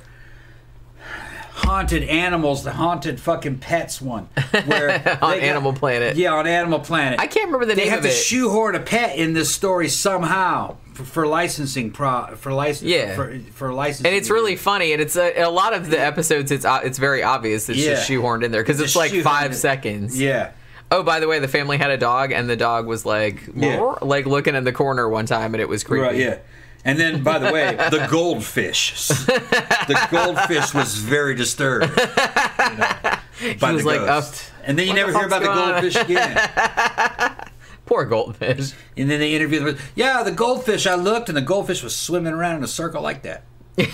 Speaker 2: haunted animals, the haunted fucking pets one, where
Speaker 1: on Animal Planet.
Speaker 2: Yeah, on Animal Planet.
Speaker 1: I can't remember the name of it.
Speaker 2: They have to shoehorn a pet in this story somehow for licensing for licensing.
Speaker 1: And it's really funny, and it's a lot of the episodes. It's very obvious it's just shoehorned in there because it's like 5 seconds.
Speaker 2: Yeah.
Speaker 1: Oh, by the way, the family had a dog, and the dog was like looking in the corner one time, and it was creepy.
Speaker 2: Right. Yeah. And then, by the way, the goldfish. The goldfish was very disturbed. By the ghost. And then you never hear about the goldfish again.
Speaker 1: Poor goldfish.
Speaker 2: And then they interview them. Yeah, the goldfish, I looked, and the goldfish was swimming around in a circle like that.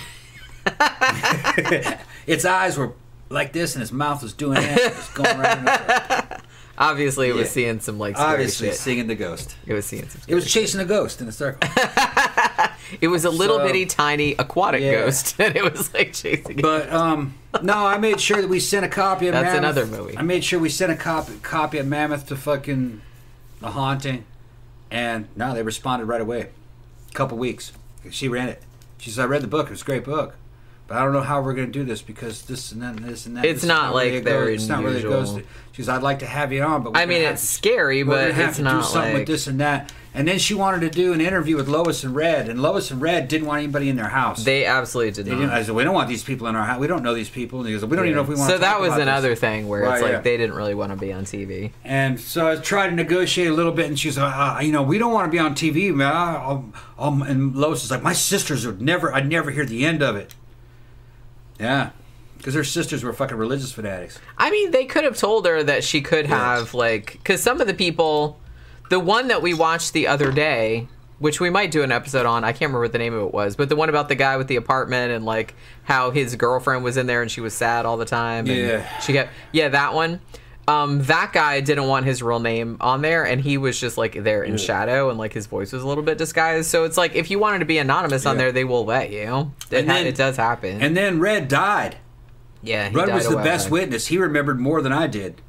Speaker 2: Its eyes were like this, and its mouth was doing that. It was going around in a circle.
Speaker 1: Obviously, it was seeing some like scary
Speaker 2: Obviously,
Speaker 1: shit.
Speaker 2: seeing the ghost.
Speaker 1: It was seeing some.
Speaker 2: It was chasing a ghost in a circle.
Speaker 1: It was a little bitty, tiny aquatic ghost, and it was like chasing.
Speaker 2: But no, I made sure that we sent a copy of
Speaker 1: That's
Speaker 2: Mammoth.
Speaker 1: another movie.
Speaker 2: I made sure we sent a copy of Mammoth to fucking The Haunting, and no, they responded right away. A couple weeks. She ran it. She said, "I read the book. It was a great book. but I don't know how we're going to do this because this and that and this and that.
Speaker 1: It's
Speaker 2: this
Speaker 1: not like
Speaker 2: really
Speaker 1: their
Speaker 2: it's not really it goes to. She goes, I'd like to have you on, but
Speaker 1: I mean, it's scary, but
Speaker 2: have
Speaker 1: it's
Speaker 2: to
Speaker 1: not
Speaker 2: do something
Speaker 1: like
Speaker 2: with this and that. And then she wanted to do an interview with Lois and Red, and Lois and Red didn't want anybody in their house.
Speaker 1: they absolutely did
Speaker 2: They didn't.
Speaker 1: not.
Speaker 2: I said, we don't want these people in our house. We don't know these people. And he goes, we don't even know if we want
Speaker 1: So
Speaker 2: to talk
Speaker 1: that was
Speaker 2: about
Speaker 1: another
Speaker 2: this.
Speaker 1: thing where
Speaker 2: Right,
Speaker 1: it's like
Speaker 2: yeah.
Speaker 1: they didn't really want to be on TV.
Speaker 2: And so I tried to negotiate a little bit, and she's like, we don't want to be on TV, man. And Lois is like, my sisters would never, I'd never hear the end of it. Yeah. Because her sisters were fucking religious fanatics.
Speaker 1: I mean, they could have told her that she could have, like, because some of the people, the one that we watched the other day, which we might do an episode on, I can't remember what the name of it was, but the one about the guy with the apartment and, like, how his girlfriend was in there and she was sad all the time. And
Speaker 2: Yeah.
Speaker 1: she kept, that one. That guy didn't want his real name on there, and he was just, like, there in shadow, and, like, his voice was a little bit disguised. So it's like, if you wanted to be anonymous on there, they will let you. It does happen.
Speaker 2: And then Red died.
Speaker 1: Yeah, he
Speaker 2: Red
Speaker 1: died
Speaker 2: was the
Speaker 1: away.
Speaker 2: best witness. He remembered more than I did.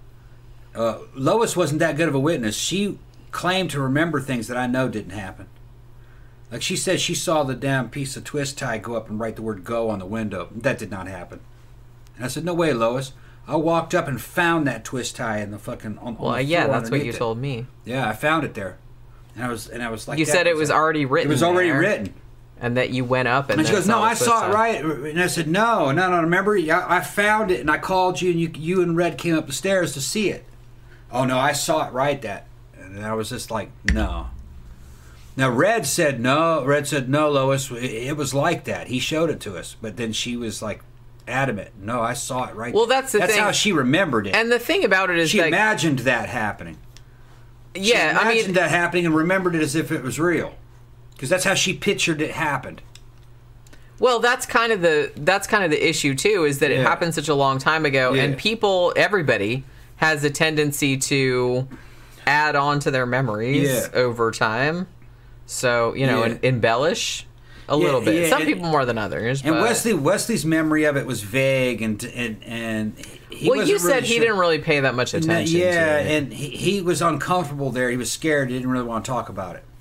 Speaker 2: Lois wasn't that good of a witness. She claimed to remember things that I know didn't happen. Like she said she saw the damn piece of twist tie go up and write the word go on the window. That did not happen. And I said, no way, Lois. I walked up and found that twist tie in the fucking on
Speaker 1: Well,
Speaker 2: the
Speaker 1: yeah,
Speaker 2: floor
Speaker 1: that's what you
Speaker 2: underneath it.
Speaker 1: told me.
Speaker 2: Yeah, I found it there. And I was like,
Speaker 1: You
Speaker 2: that
Speaker 1: said it was
Speaker 2: like-
Speaker 1: already written.
Speaker 2: It was already
Speaker 1: there,
Speaker 2: written.
Speaker 1: and that you went up and
Speaker 2: And she
Speaker 1: then
Speaker 2: goes, no,
Speaker 1: the
Speaker 2: I saw
Speaker 1: twist
Speaker 2: it
Speaker 1: tie.
Speaker 2: right. And I said, no. Remember, I found it and I called you and you and Red came up the stairs to see it. Oh, no, I saw it right that. And I was just like, no. Now, Red said, no, Lois, it was like that. He showed it to us. But then she was like adamant. No, I saw it right.
Speaker 1: Well, that's the
Speaker 2: That's
Speaker 1: thing.
Speaker 2: how she remembered it.
Speaker 1: And the thing about it is
Speaker 2: she
Speaker 1: that
Speaker 2: imagined that happening. She
Speaker 1: yeah, I
Speaker 2: imagined
Speaker 1: mean,
Speaker 2: that happening and remembered it as if it was real. Because that's how she pictured it happened.
Speaker 1: well, that's kind of the issue too, is that it
Speaker 2: Yeah.
Speaker 1: happened such a long time ago,
Speaker 2: Yeah.
Speaker 1: and everybody has a tendency to add on to their memories
Speaker 2: Yeah.
Speaker 1: over time. So
Speaker 2: Yeah.
Speaker 1: embellish a little bit.
Speaker 2: yeah,
Speaker 1: Some
Speaker 2: and-
Speaker 1: people more than others.
Speaker 2: And
Speaker 1: but-
Speaker 2: Wesley's memory of it was vague, and he
Speaker 1: well, you
Speaker 2: wasn't
Speaker 1: said
Speaker 2: really
Speaker 1: he
Speaker 2: sure.
Speaker 1: didn't really pay that much attention.
Speaker 2: Yeah,
Speaker 1: to it.
Speaker 2: and he was uncomfortable there. He was scared. He didn't really want to talk about it.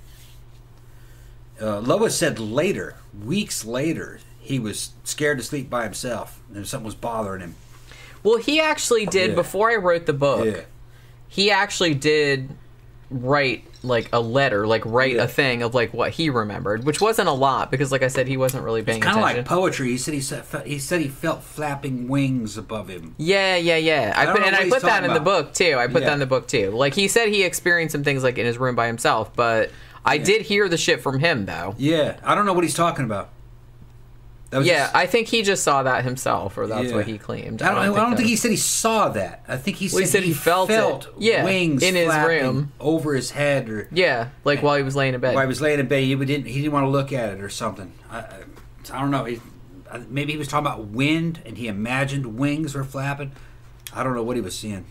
Speaker 2: Lois said later, weeks later, he was scared to sleep by himself, and something was bothering him.
Speaker 1: Well, he actually did
Speaker 2: Yeah.
Speaker 1: before I wrote the book.
Speaker 2: Yeah.
Speaker 1: He actually did write like a letter, like write
Speaker 2: Yeah.
Speaker 1: a thing of like what he remembered, which wasn't a lot because, like I said, he wasn't really paying
Speaker 2: It's kind of
Speaker 1: attention.
Speaker 2: like poetry. He said he felt flapping wings above him.
Speaker 1: Yeah. I
Speaker 2: don't know what he's
Speaker 1: put that
Speaker 2: talking
Speaker 1: in the
Speaker 2: about.
Speaker 1: book too. I put
Speaker 2: Yeah.
Speaker 1: that in the book too. Like he said, he experienced some things like in his room by himself, but I did hear the shit from him though.
Speaker 2: Yeah, I don't know what he's talking about. That was
Speaker 1: Yeah,
Speaker 2: just-
Speaker 1: I think he just saw that himself, or that's
Speaker 2: Yeah.
Speaker 1: what he claimed.
Speaker 2: I don't think
Speaker 1: that-
Speaker 2: he said he saw that. I think he
Speaker 1: Well,
Speaker 2: said,
Speaker 1: he felt it. Yeah,
Speaker 2: wings
Speaker 1: in his
Speaker 2: flapping
Speaker 1: room.
Speaker 2: over his head, or
Speaker 1: Yeah, like while he was laying in bed.
Speaker 2: while he was laying in bed. He didn't want to look at it or something. I don't know. Maybe he was talking about wind and he imagined wings were flapping. I don't know what he was seeing.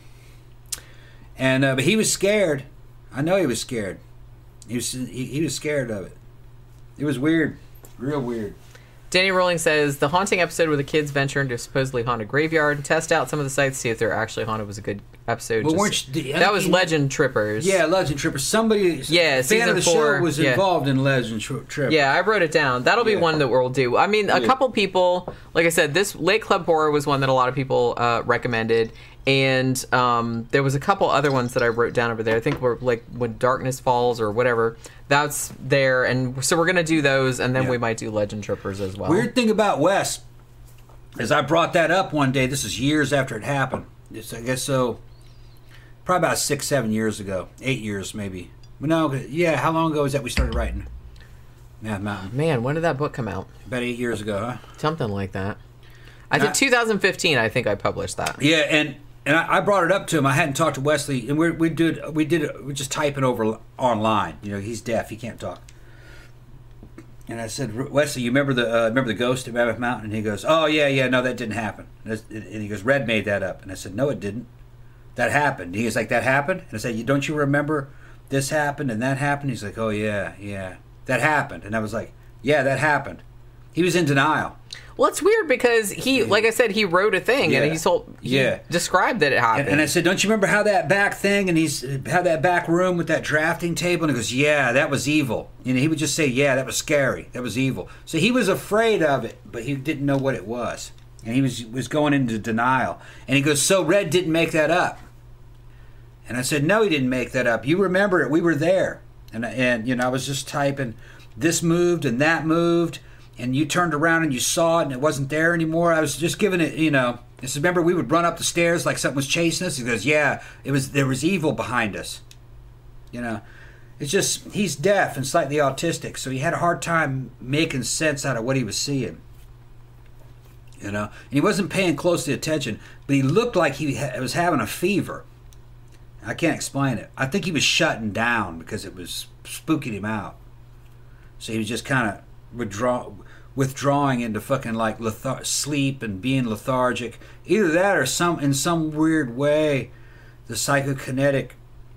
Speaker 2: And but he was scared. I know he was scared. He was scared of it. It was weird, real weird.
Speaker 1: Danny Rowling says the haunting episode where the kids venture into a supposedly haunted graveyard and test out some of the sites, see if they're actually haunted, was a good episode.
Speaker 2: Well,
Speaker 1: That was Legend Trippers.
Speaker 2: Yeah, Legend Tripper. Somebody,
Speaker 1: Yeah,
Speaker 2: fan
Speaker 1: season
Speaker 2: of the
Speaker 1: 4,
Speaker 2: show was
Speaker 1: yeah.
Speaker 2: involved in Legend Tripper.
Speaker 1: Yeah, I wrote it down. That'll be
Speaker 2: Yeah.
Speaker 1: one that we'll do. I mean, a
Speaker 2: Yeah.
Speaker 1: couple people, like I said, this Lake Club Horror was one that a lot of people recommended. And there was a couple other ones that I wrote down over there. I think were like When Darkness Falls or whatever. That's there. And so we're going to do those, and then
Speaker 2: Yeah.
Speaker 1: we might do Legend Trippers as well.
Speaker 2: Weird thing about Wes is I brought that up one day. This is years after it happened. I guess so. Probably about 6-7 years ago, 8 years maybe. But no, yeah. How long ago was that we started writing Mad Mountain?
Speaker 1: Man, when did that book come out?
Speaker 2: About 8 years ago, huh?
Speaker 1: Something like that. I think 2015, I think I published that.
Speaker 2: Yeah, and I brought it up to him. I hadn't talked to Wesley, and we just typing over online. You know, he's deaf; he can't talk. And I said, Wesley, you remember the ghost at Mammoth Mountain? And he goes, oh yeah, no, that didn't happen. And he goes, Red made that up. And I said, no, it didn't. That happened. He was like, that happened? And I said, don't you remember this happened and that happened? He's like, oh yeah, that happened. And I was like, yeah, that happened. He was in denial.
Speaker 1: Well, it's weird because he, like I said, he wrote a thing and he described that it happened.
Speaker 2: And I said, don't you remember how that back thing and how that back room with that drafting table? And he goes, yeah, that was evil. And he would just say, yeah, that was scary. That was evil. So he was afraid of it, but he didn't know what it was. And he was going into denial. And he goes, so Red didn't make that up. And I said, no, he didn't make that up. You remember it. We were there. And you know, I was just typing, this moved and that moved. And you turned around and you saw it and it wasn't there anymore. I was just giving it, you know. I said, remember we would run up the stairs like something was chasing us? He goes, yeah, there was evil behind us. You know, it's just, he's deaf and slightly autistic, so he had a hard time making sense out of what he was seeing. You know, and he wasn't paying close attention, but he looked like he was having a fever. I can't explain it. I think he was shutting down because it was spooking him out. So he was just kind of withdrawing into fucking like sleep and being lethargic. Either that or in some weird way the psychokinetic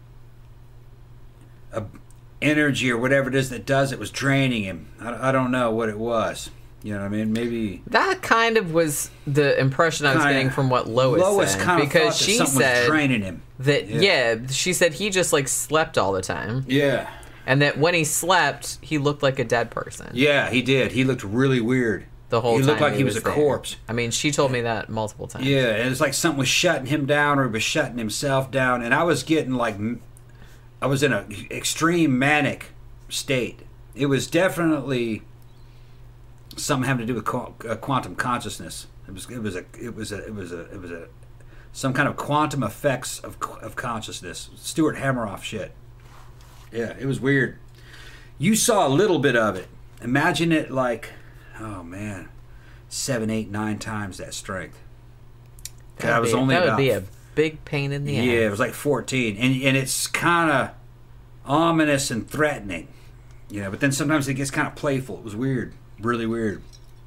Speaker 2: energy or whatever it is that does it was draining him. I don't know what it was. You know what I mean? Maybe
Speaker 1: that kind of was the impression I was getting from what Lois said,
Speaker 2: kind of
Speaker 1: because
Speaker 2: thought that
Speaker 1: she
Speaker 2: something
Speaker 1: said
Speaker 2: was draining him.
Speaker 1: That she said he just like slept all the time.
Speaker 2: Yeah.
Speaker 1: And that when he slept, he looked like a dead person.
Speaker 2: Yeah, he did. He looked really weird.
Speaker 1: The whole time
Speaker 2: he looked like he was a
Speaker 1: there.
Speaker 2: corpse.
Speaker 1: I mean, she told me that multiple times.
Speaker 2: Yeah, and it's like something was shutting him down or he was shutting himself down. And I was getting like, I was in an extreme manic state. It was definitely something having to do with quantum consciousness. It was some kind of quantum effects of consciousness. Stuart Hameroff shit. Yeah, it was weird. You saw a little bit of it. Imagine it like, oh man, 7, 8, 9 times that strength. That would
Speaker 1: be a big pain in the ass.
Speaker 2: Yeah, it was like 14, and it's kind of ominous and threatening. You know, but then sometimes it gets kind of playful. It was weird, really weird.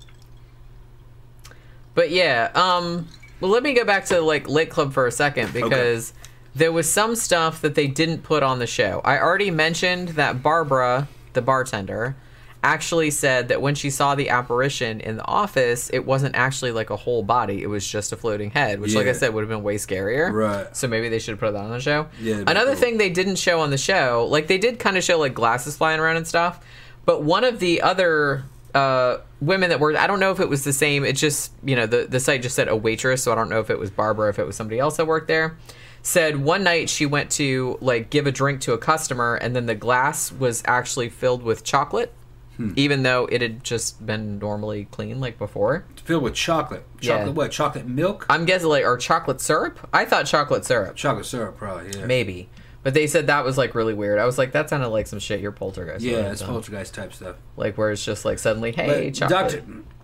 Speaker 1: But yeah, well, let me go back to like Lake Club for a second because. Okay. There was some stuff that they didn't put on the show. I already mentioned that Barbara, the bartender, actually said that when she saw the apparition in the office, it wasn't actually like a whole body. It was just a floating head, which, like I said, would have been way scarier.
Speaker 2: Right.
Speaker 1: So maybe they should have put that on the show.
Speaker 2: Yeah.
Speaker 1: Another thing they didn't show on the show, like they did kind of show like glasses flying around and stuff, but one of the other women that worked, I don't know if it was the same. It just, you know, the site just said a waitress, so I don't know if it was Barbara or if it was somebody else that worked there. Said one night she went to like give a drink to a customer and then the glass was actually filled with chocolate, even though it had just been normally clean like before.
Speaker 2: It's filled with chocolate. Chocolate what? Chocolate milk?
Speaker 1: I'm guessing like, or chocolate syrup? I thought chocolate syrup.
Speaker 2: Chocolate syrup probably, yeah.
Speaker 1: Maybe. But they said that was like really weird. I was like, that sounded like some shit your poltergeist.
Speaker 2: Yeah, it's poltergeist type stuff.
Speaker 1: Like where it's just like suddenly, hey,
Speaker 2: but
Speaker 1: chocolate.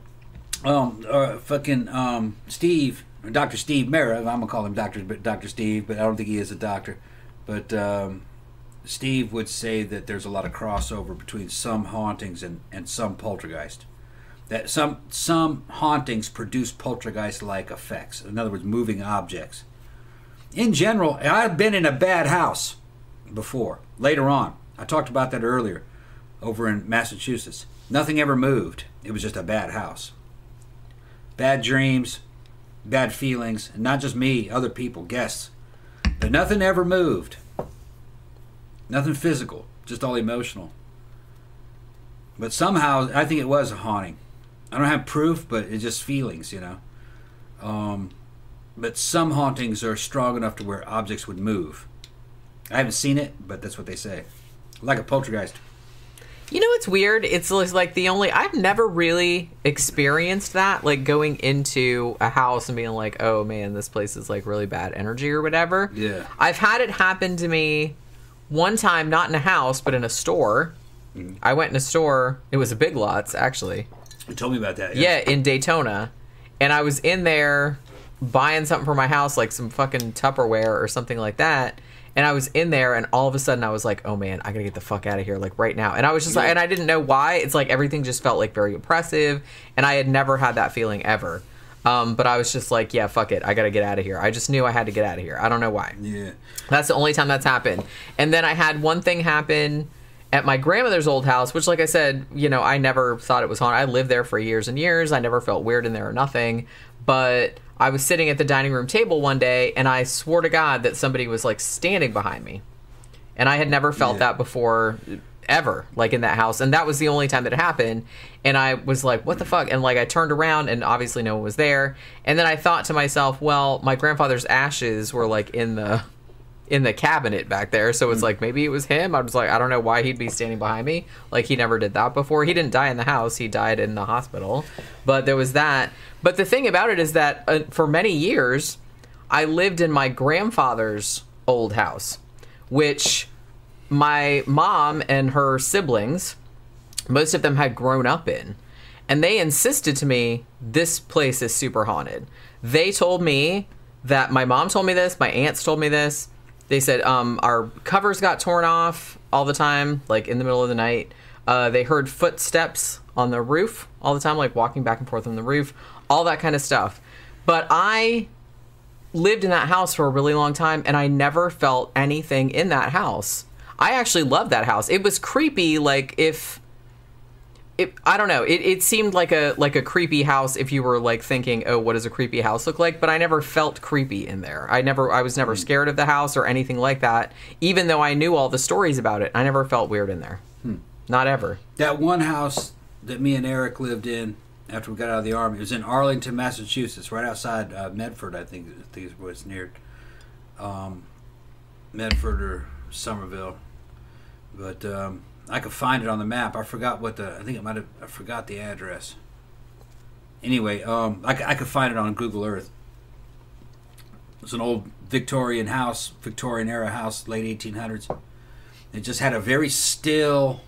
Speaker 2: Steve... Dr. Steve Mera, I'm going to call him Dr. Steve, but I don't think he is a doctor. But Steve would say that there's a lot of crossover between some hauntings and some poltergeist. That some hauntings produce poltergeist-like effects. In other words, moving objects. In general, I've been in a bad house before, later on. I talked about that earlier, over in Massachusetts. Nothing ever moved. It was just a bad house. Bad dreams. Bad feelings, and not just me, other people, guests. But nothing ever moved. Nothing physical, just all emotional. But somehow, I think it was a haunting. I don't have proof, but it's just feelings, you know. But some hauntings are strong enough to where objects would move. I haven't seen it, but that's what they say. Like a poltergeist.
Speaker 1: You know what's weird? It's like I've never really experienced that, like going into a house and being like, oh man, this place is like really bad energy or whatever.
Speaker 2: Yeah.
Speaker 1: I've had it happen to me one time, not in a house, but in a store. Mm-hmm. I went in a store, it was a Big Lots, actually.
Speaker 2: You told me about that.
Speaker 1: Yeah, in Daytona. And I was in there buying something for my house, like some fucking Tupperware or something like that. And I was in there, and all of a sudden I was like, oh man, I gotta get the fuck out of here, like right now. And I was just like, and I didn't know why. It's like everything just felt like very oppressive, and I had never had that feeling ever. But I was just like, yeah, fuck it, I gotta get out of here. I just knew I had to get out of here. I don't know why.
Speaker 2: Yeah.
Speaker 1: That's the only time that's happened. And then I had one thing happen at my grandmother's old house, which, like I said, you know, I never thought it was haunted. I lived there for years and years. I never felt weird in there or nothing. But I was sitting at the dining room table one day, and I swore to God that somebody was, like, standing behind me. And I had never felt that before, ever, like, in that house. And that was the only time that it happened. And I was like, what the fuck? And, like, I turned around, and obviously no one was there. And then I thought to myself, well, my grandfather's ashes were, like, in the cabinet back there, so it's like maybe it was him. I was like, I don't know why he'd be standing behind me. Like, he never did that before. He didn't die in the house, he died in the hospital, but there was that. But the thing about it is that for many years I lived in my grandfather's old house, which my mom and her siblings, most of them had grown up in, and they insisted to me, this place is super haunted. They told me that, my mom told me this, my aunts told me this. They said our covers got torn off all the time, like in the middle of the night. They heard footsteps on the roof all the time, like walking back and forth on the roof, all that kind of stuff. But I lived in that house for a really long time, and I never felt anything in that house. I actually loved that house. It was creepy, like I don't know. It seemed like a creepy house if you were like thinking, oh, what does a creepy house look like? But I never felt creepy in there. I was never scared of the house or anything like that. Even though I knew all the stories about it, I never felt weird in there. Not ever.
Speaker 2: That one house that me and Eric lived in after we got out of the Army, it was in Arlington, Massachusetts, right outside Medford, I think is where it's near. Medford or Somerville. But I could find it on the map. I forgot I forgot the address. Anyway, I could find it on Google Earth. It's an old Victorian house, Victorian era house, late 1800s. It just had a very still,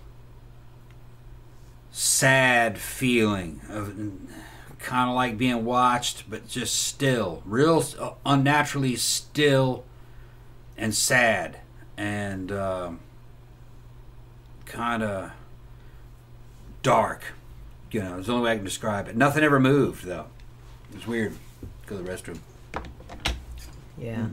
Speaker 2: sad feeling of kind of like being watched, but just still, real unnaturally still and sad, and kind of dark. You know, it's the only way I can describe it. Nothing ever moved, though. It was weird. Go to the restroom.
Speaker 1: Yeah.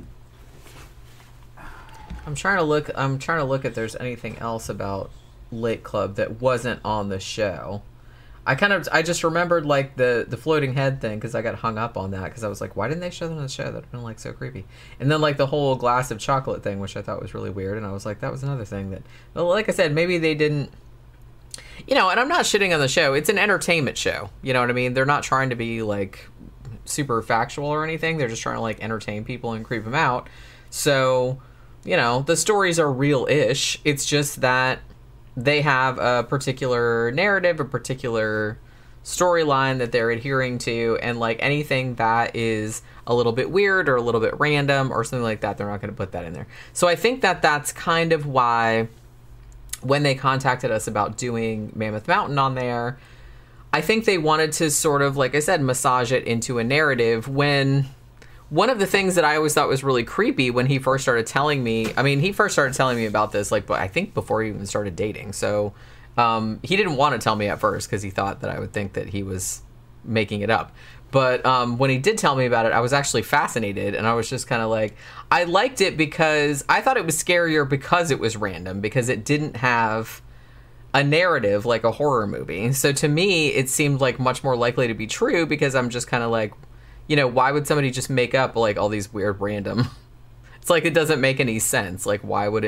Speaker 1: I'm trying to look if there's anything else about Lake Club that wasn't on the show. I just remembered like the floating head thing because I got hung up on that because I was like, why didn't they show that on the show? That'd been like so creepy. And then like the whole glass of chocolate thing, which I thought was really weird, and I was like, that was another thing that, well, like I said, maybe they didn't. You know, and I'm not shitting on the show. It's an entertainment show. You know what I mean? They're not trying to be like super factual or anything. They're just trying to like entertain people and creep them out. So, you know, the stories are real-ish. It's just that they have a particular narrative, a particular storyline that they're adhering to, and like anything that is a little bit weird or a little bit random or something like that, they're not going to put that in there. So I think that that's kind of why when they contacted us about doing Mammoth Mountain on there, I think they wanted to sort of, like I said, massage it into a narrative. When one of the things that I always thought was really creepy when he first started telling me, I mean, he first started telling me about this, like, I think before he even started dating. So he didn't want to tell me at first because he thought that I would think that he was making it up. But when he did tell me about it, I was actually fascinated, and I was just kind of like, I liked it because I thought it was scarier because it was random, because it didn't have a narrative like a horror movie. So to me, it seemed like much more likely to be true because I'm just kind of like, you know, why would somebody just make up like all these weird random? It's like it doesn't make any sense. Like why would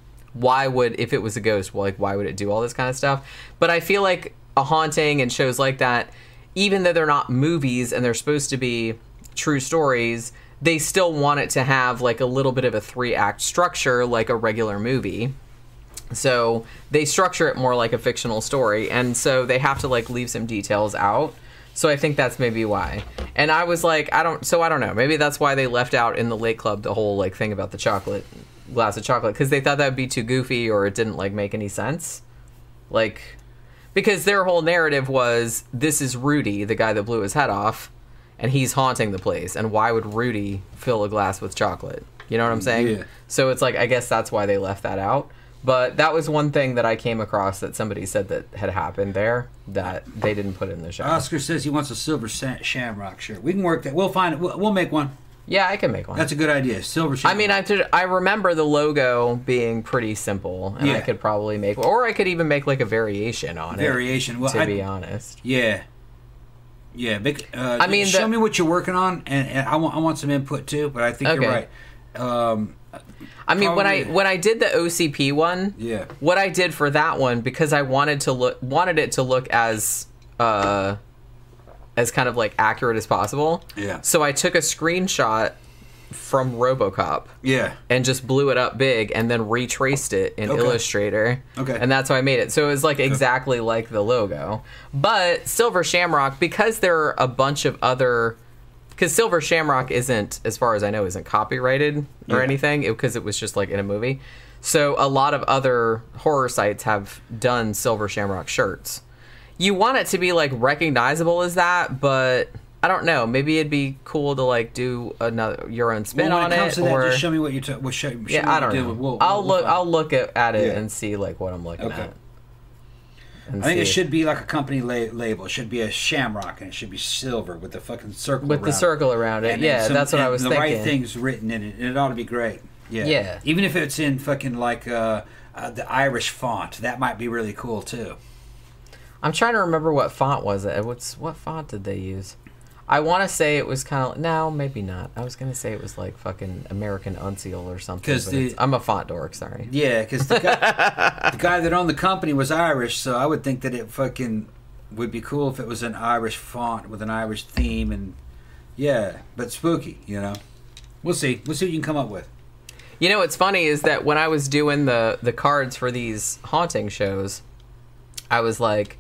Speaker 1: if it was a ghost, like why would it do all this kind of stuff? But I feel like a haunting and shows like that, even though they're not movies and they're supposed to be true stories, they still want it to have like a little bit of a 3-act structure like a regular movie. So they structure it more like a fictional story, and so they have to like leave some details out. So I think that's maybe why. And I was like, I don't know. Maybe that's why they left out in the Lake Club the whole like thing about the glass of chocolate, because they thought that would be too goofy or it didn't like make any sense. Like, because their whole narrative was, this is Rudy, the guy that blew his head off, and he's haunting the place. And why would Rudy fill a glass with chocolate? You know what I'm saying?
Speaker 2: Yeah.
Speaker 1: So it's like, I guess that's why they left that out. But that was one thing that I came across that somebody said that had happened there that they didn't put in the show.
Speaker 2: Oscar says he wants a silver shamrock shirt. We can work that. We'll find it. We'll make one.
Speaker 1: Yeah, I can make one.
Speaker 2: That's a good idea. Silver
Speaker 1: I mean, I remember the logo being pretty simple, and I
Speaker 2: Yeah.
Speaker 1: could probably make, or I could even make like a variation on
Speaker 2: variation.
Speaker 1: it.
Speaker 2: Well,
Speaker 1: To be honest,
Speaker 2: yeah. I
Speaker 1: mean,
Speaker 2: show me what you're working on, and I want some input too. But I think
Speaker 1: Okay.
Speaker 2: you're right.
Speaker 1: I mean,
Speaker 2: Probably-
Speaker 1: when I did the OCP one,
Speaker 2: Yeah.
Speaker 1: what I did for that one, because I wanted it to look as kind of like accurate as possible.
Speaker 2: Yeah.
Speaker 1: So I took a screenshot from RoboCop.
Speaker 2: Yeah.
Speaker 1: And just blew it up big and then retraced it in
Speaker 2: Okay.
Speaker 1: Illustrator.
Speaker 2: Okay.
Speaker 1: And that's how I made it. So it was like exactly like the logo. But Silver Shamrock, because there are a bunch of other... Because Silver Shamrock isn't, as far as I know, isn't copyrighted or
Speaker 2: Yeah.
Speaker 1: anything. Because it was just like in a movie. So a lot of other horror sites have done Silver Shamrock shirts. You want it to be like recognizable as that, but... I don't know. Maybe it'd be cool to like do your own spin
Speaker 2: Well,
Speaker 1: on
Speaker 2: when it comes
Speaker 1: it,
Speaker 2: to that,
Speaker 1: or
Speaker 2: just show me what you show
Speaker 1: yeah,
Speaker 2: me
Speaker 1: I
Speaker 2: what
Speaker 1: don't
Speaker 2: you
Speaker 1: know.
Speaker 2: did.
Speaker 1: I'll look at it
Speaker 2: Yeah.
Speaker 1: and see like what I'm looking
Speaker 2: Okay.
Speaker 1: at. And
Speaker 2: I think it
Speaker 1: see.
Speaker 2: should be like a company label. It should be a shamrock, and it should be silver with the fucking circle
Speaker 1: with the
Speaker 2: around it.
Speaker 1: circle around it.
Speaker 2: And
Speaker 1: Yeah,
Speaker 2: some-
Speaker 1: that's what I
Speaker 2: and
Speaker 1: was
Speaker 2: the
Speaker 1: thinking.
Speaker 2: right things written in it, and it ought to be great. Yeah.
Speaker 1: Yeah.
Speaker 2: Even if it's in fucking like the Irish font, that might be really cool too.
Speaker 1: I'm trying to remember what font was it. What font did they use? I want to say it was kind of no, maybe not. I was gonna say it was like fucking American Unseal or something.
Speaker 2: 'Cause
Speaker 1: but
Speaker 2: the-
Speaker 1: I'm a font dork. Sorry.
Speaker 2: Yeah, because the guy that owned the company was Irish, so I would think that it fucking would be cool if it was an Irish font with an Irish theme, and yeah, but spooky, you know. We'll see. We'll see what you can come up with.
Speaker 1: You know what's funny is that when I was doing the cards for these haunting shows, I was like,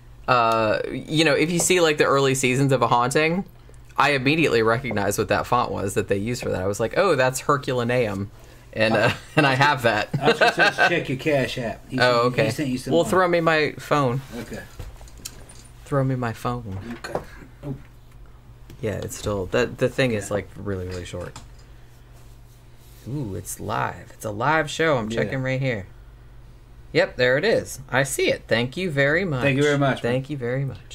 Speaker 1: if you see like the early seasons of a haunting, I immediately recognized what that font was that they used for that. I was like, oh, that's Herculaneum, and I have that.
Speaker 2: I was just saying, check your Cash App.
Speaker 1: Oh, okay.
Speaker 2: He sent you some
Speaker 1: Well,
Speaker 2: money.
Speaker 1: throw me my phone.
Speaker 2: Okay.
Speaker 1: Throw me my phone.
Speaker 2: Okay. Oh,
Speaker 1: Yeah, it's still the thing is like really really short. Ooh, it's live. It's a live show. I'm
Speaker 2: Yeah.
Speaker 1: checking right here. Yep, there it is. I see it. Thank you very much.
Speaker 2: Thank you very much, man.
Speaker 1: Thank you very much.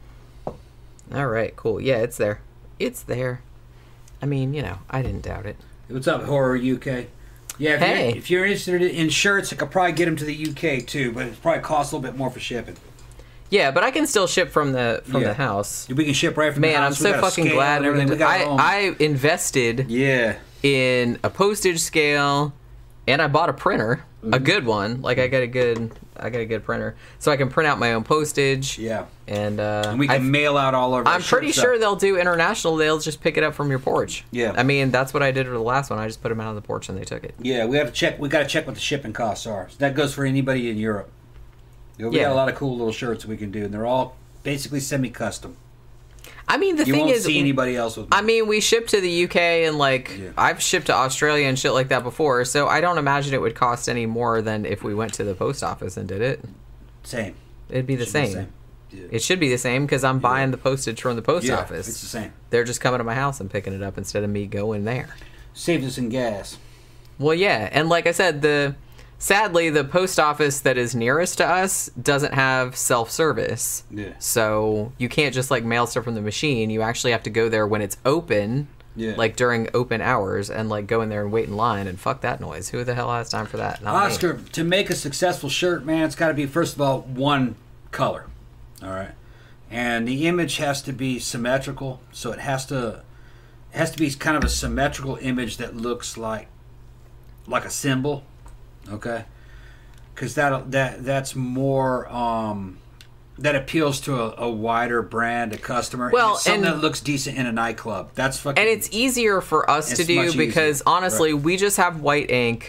Speaker 1: All right, cool. Yeah, it's there. It's there. I mean, I didn't doubt it.
Speaker 2: what's up, Horror UK? Yeah, if you're interested in shirts, I could probably get them to the UK too, but it probably costs a little bit more for shipping.
Speaker 1: Yeah, but I can still ship from the
Speaker 2: Yeah.
Speaker 1: house.
Speaker 2: We can ship right from the
Speaker 1: Man, I'm
Speaker 2: house. We
Speaker 1: so
Speaker 2: got a
Speaker 1: fucking
Speaker 2: scale
Speaker 1: glad
Speaker 2: and everything. We got our own.
Speaker 1: I invested
Speaker 2: Yeah.
Speaker 1: in a postage scale, and I bought a printer, a good one. Like I got a good printer, so I can print out my own postage.
Speaker 2: Yeah.
Speaker 1: And
Speaker 2: we can mail out all of our
Speaker 1: I'm pretty
Speaker 2: shirts
Speaker 1: sure
Speaker 2: up.
Speaker 1: they'll do international. They'll just pick it up from your porch.
Speaker 2: Yeah.
Speaker 1: I mean, that's what I did for the last one. I just put them out on the porch and they took it.
Speaker 2: Yeah, we have to check. We got to check what the shipping costs are. So that goes for anybody in Europe. We
Speaker 1: Yeah.
Speaker 2: got a lot of cool little shirts we can do, and they're all basically semi-custom.
Speaker 1: I mean, the
Speaker 2: You
Speaker 1: thing
Speaker 2: won't
Speaker 1: is,
Speaker 2: see anybody else with.
Speaker 1: I mean, we ship to the UK and like
Speaker 2: Yeah.
Speaker 1: I've shipped to Australia and shit like that before, so I don't imagine it would cost any more than if we went to the post office and did it.
Speaker 2: Same.
Speaker 1: It'd be the
Speaker 2: Should be
Speaker 1: same.
Speaker 2: Yeah.
Speaker 1: It should be the same because I'm buying the postage from the post
Speaker 2: Yeah,
Speaker 1: office.
Speaker 2: it's the same.
Speaker 1: They're just coming to my house and picking it up instead of me going there.
Speaker 2: Saves us in gas.
Speaker 1: Well, yeah, and like I said, sadly the post office that is nearest to us doesn't have self-service.
Speaker 2: Yeah.
Speaker 1: So you can't just like mail stuff from the machine. You actually have to go there when it's open.
Speaker 2: Yeah.
Speaker 1: Like during open hours and like go in there and wait in line and fuck that noise. Who the hell has time for that? Not me.
Speaker 2: Oscar, to make a successful shirt, man, it's got to be first of all one color. All right, and the image has to be symmetrical. So it has to be kind of a symmetrical image that looks like a symbol. Okay, because that's more that appeals to a wider brand, a customer.
Speaker 1: Well,
Speaker 2: and it's something
Speaker 1: and-
Speaker 2: that looks decent in a nightclub. That's fucking.
Speaker 1: And it's easier for us to
Speaker 2: It's
Speaker 1: do
Speaker 2: much easier.
Speaker 1: because honestly,
Speaker 2: Right.
Speaker 1: we just have white ink.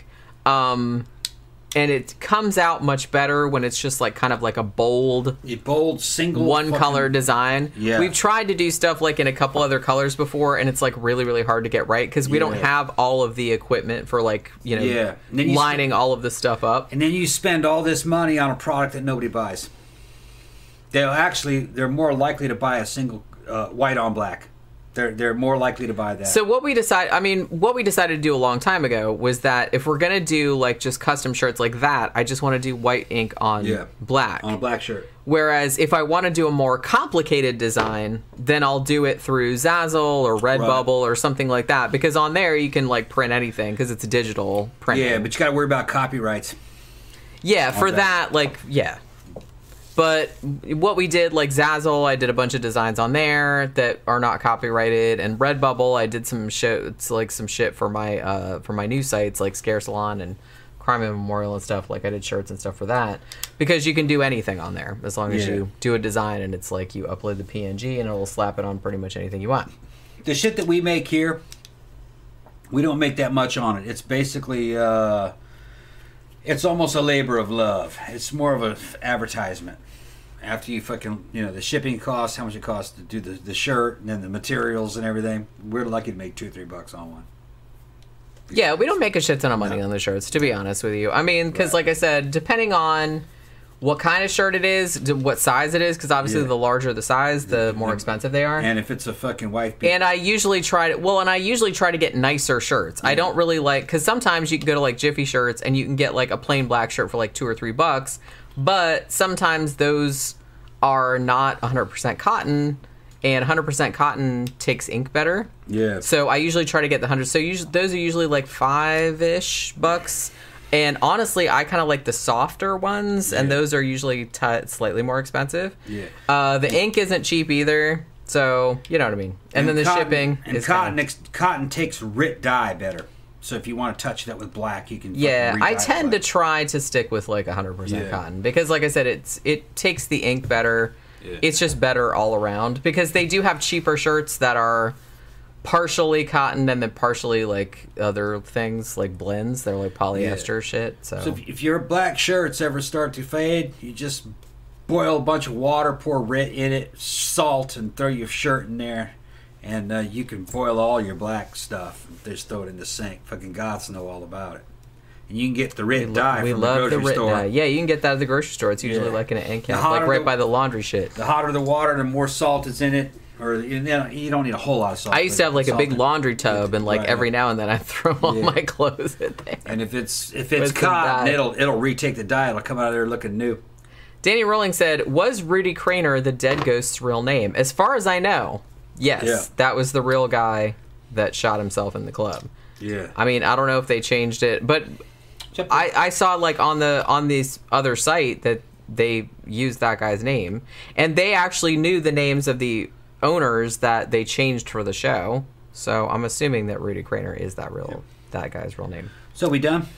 Speaker 1: And it comes out much better when it's just like kind of like a bold
Speaker 2: a bold single
Speaker 1: one
Speaker 2: fucking-
Speaker 1: color design.
Speaker 2: Yeah.
Speaker 1: We've tried to do stuff like in a couple other colors before, and it's like really, really hard to get right because we don't
Speaker 2: Yeah.
Speaker 1: have all of the equipment for like,
Speaker 2: Yeah. And then you
Speaker 1: lining all of the stuff up.
Speaker 2: And then you spend all this money on a product that nobody buys. They're more likely to buy a single white on black. they're more likely to buy that.
Speaker 1: So what we decided to do a long time ago was that if we're gonna do like just custom shirts like that, I just want to do white ink on black.
Speaker 2: On a black shirt.
Speaker 1: Whereas if I want to do a more complicated design, then I'll do it through Zazzle or Redbubble or something like that. Because on there you can like print anything because it's a digital print.
Speaker 2: Yeah, but you got to worry about copyrights.
Speaker 1: Yeah, for that, like, yeah. But what we did, like Zazzle, I did a bunch of designs on there that are not copyrighted, and Redbubble, I did some shit for my new sites like Scare Salon and Crime and Memorial and stuff. Like I did shirts and stuff for that because you can do anything on there as long as you do a design and it's like you upload the PNG and it'll slap it on pretty much anything you want.
Speaker 2: The shit that we make here, we don't make that much on it. It's basically it's almost a labor of love. It's more of an advertisement. After you fucking, the shipping costs, how much it costs to do the shirt, and then the materials and everything, we're lucky to make $2 or $3 on one.
Speaker 1: Yeah, we don't make a shit ton of money on the shirts, to be honest with you. I mean, because like I said, depending on what kind of shirt it is, what size it is, because obviously the larger the size, the more expensive they are.
Speaker 2: And if it's a fucking wife beater.
Speaker 1: And I usually try to get nicer shirts. I don't really like, because sometimes you can go to like Jiffy Shirts and you can get like a plain black shirt for like $2 or $3, but sometimes those are not 100% cotton, and 100% cotton takes ink better.
Speaker 2: Yeah.
Speaker 1: So I usually try to get the 100. So those are usually like $5-ish. And honestly, I kind of like the softer ones, and those are usually slightly more expensive.
Speaker 2: Yeah.
Speaker 1: The ink isn't cheap either, so you know what I mean. And then the
Speaker 2: cotton,
Speaker 1: shipping
Speaker 2: and
Speaker 1: is
Speaker 2: cotton takes RIT dye better. So if you want to touch that with black, you can.
Speaker 1: Yeah, I tend to try to stick with like 100% cotton because, like I said, it takes the ink better. Yeah. It's just better all around because they do have cheaper shirts that are partially cotton and then partially like other things like blends. They're like polyester shit. So
Speaker 2: if your black shirts ever start to fade, you just boil a bunch of water, pour RIT in it, salt, and throw your shirt in there. And you can boil all your black stuff. Just throw it in the sink. Fucking goths know all about it. And you can get the RIT dye from the grocery store. Dye.
Speaker 1: Yeah, you can get that at the grocery store. It's usually like in an ink can, like right by the laundry shit.
Speaker 2: The hotter the water, the more salt is in it. Or you don't need a whole lot of salt.
Speaker 1: I used to have like a big laundry tub, and like every now and then I throw all my clothes in there.
Speaker 2: And if it's cotton, it'll retake the dye. It'll come out of there looking new.
Speaker 1: Danny Rolling said, "Was Rudy Craner the dead ghost's real name?" As far as I know. Yes, that was the real guy that shot himself in the club.
Speaker 2: Yeah.
Speaker 1: I mean, I don't know if they changed it, but I saw like on this other site that they used that guy's name, and they actually knew the names of the owners that they changed for the show. So I'm assuming that Rudy Craner is that guy's real name.
Speaker 2: So we done?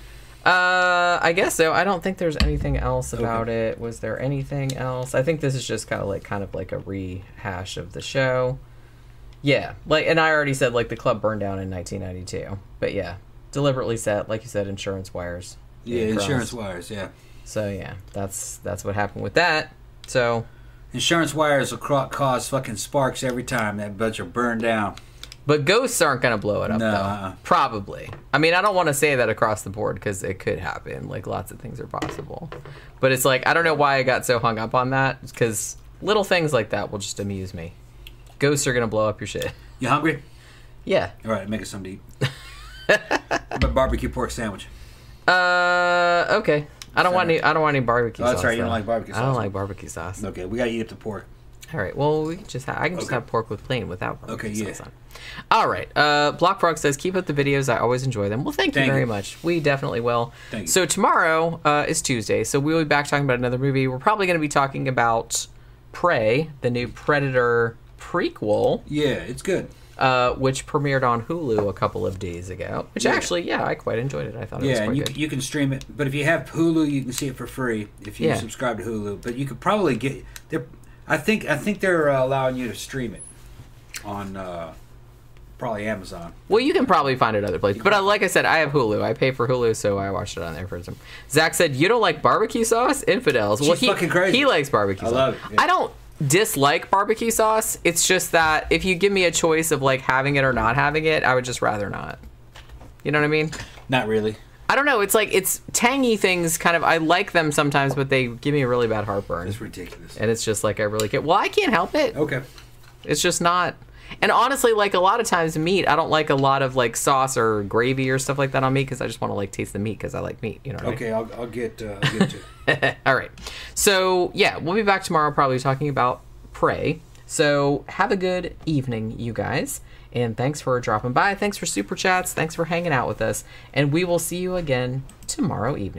Speaker 1: I guess so. I don't think there's anything else about it. Was there anything else? I think this is just kind of like a rehash of the show. Yeah, and I already said like the club burned down in 1992, but yeah, deliberately set, like you said, insurance wires.
Speaker 2: Yeah, insurance wires. Yeah.
Speaker 1: So yeah, that's what happened with that. So
Speaker 2: insurance wires will cause fucking sparks every time that bunch are burned down.
Speaker 1: But ghosts aren't gonna blow it up though. Probably. I mean, I don't want to say that across the board because it could happen. Like lots of things are possible, but it's like I don't know why I got so hung up on that because little things like that will just amuse me. Ghosts are gonna blow up your shit.
Speaker 2: You hungry?
Speaker 1: Yeah.
Speaker 2: All right, make us something to eat. But barbecue pork sandwich.
Speaker 1: Okay. I don't want any barbecue sauce.
Speaker 2: That's right. You don't like barbecue sauce.
Speaker 1: I don't like barbecue sauce.
Speaker 2: Okay, we gotta eat up the pork.
Speaker 1: All right. Well, we can I can just have pork with plain without barbecue sauce on. All right. Block Frog says, "Keep up the videos. I always enjoy them." Well, thank you very much. We definitely will.
Speaker 2: Thank you.
Speaker 1: So tomorrow is Tuesday, so we'll be back talking about another movie. We're probably going to be talking about Prey, the new Predator prequel.
Speaker 2: Yeah, it's good.
Speaker 1: Which premiered on Hulu a couple of days ago. Which actually, I quite enjoyed it. I thought it was quite good.
Speaker 2: You can stream it. But if you have Hulu, you can see it for free if you subscribe to Hulu. But you could probably get... I think they're allowing you to stream it on probably Amazon.
Speaker 1: Well, you can probably find it other places. But like I said, I have Hulu. I pay for Hulu, so I watched it on there for some. Zach said, "You don't like barbecue sauce? Infidels."
Speaker 2: She's fucking crazy.
Speaker 1: He likes barbecue sauce.
Speaker 2: I love it. Yeah.
Speaker 1: I don't dislike barbecue sauce. It's just that if you give me a choice of like having it or not having it, I would just rather not. You know what I mean?
Speaker 2: Not really.
Speaker 1: I don't know. It's like it's tangy things. Kind of. I like them sometimes, but they give me a really bad heartburn.
Speaker 2: It's ridiculous.
Speaker 1: And it's just like I really can't. Well, I can't help it.
Speaker 2: Okay.
Speaker 1: It's just not. And honestly, like a lot of times meat, I don't like a lot of like sauce or gravy or stuff like that on meat because I just want to like taste the meat because I like meat. You know what
Speaker 2: Okay, I'll get to it.
Speaker 1: All right. So, yeah, we'll be back tomorrow probably talking about Prey. So, have a good evening, you guys. And thanks for dropping by. Thanks for super chats. Thanks for hanging out with us. And we will see you again tomorrow evening.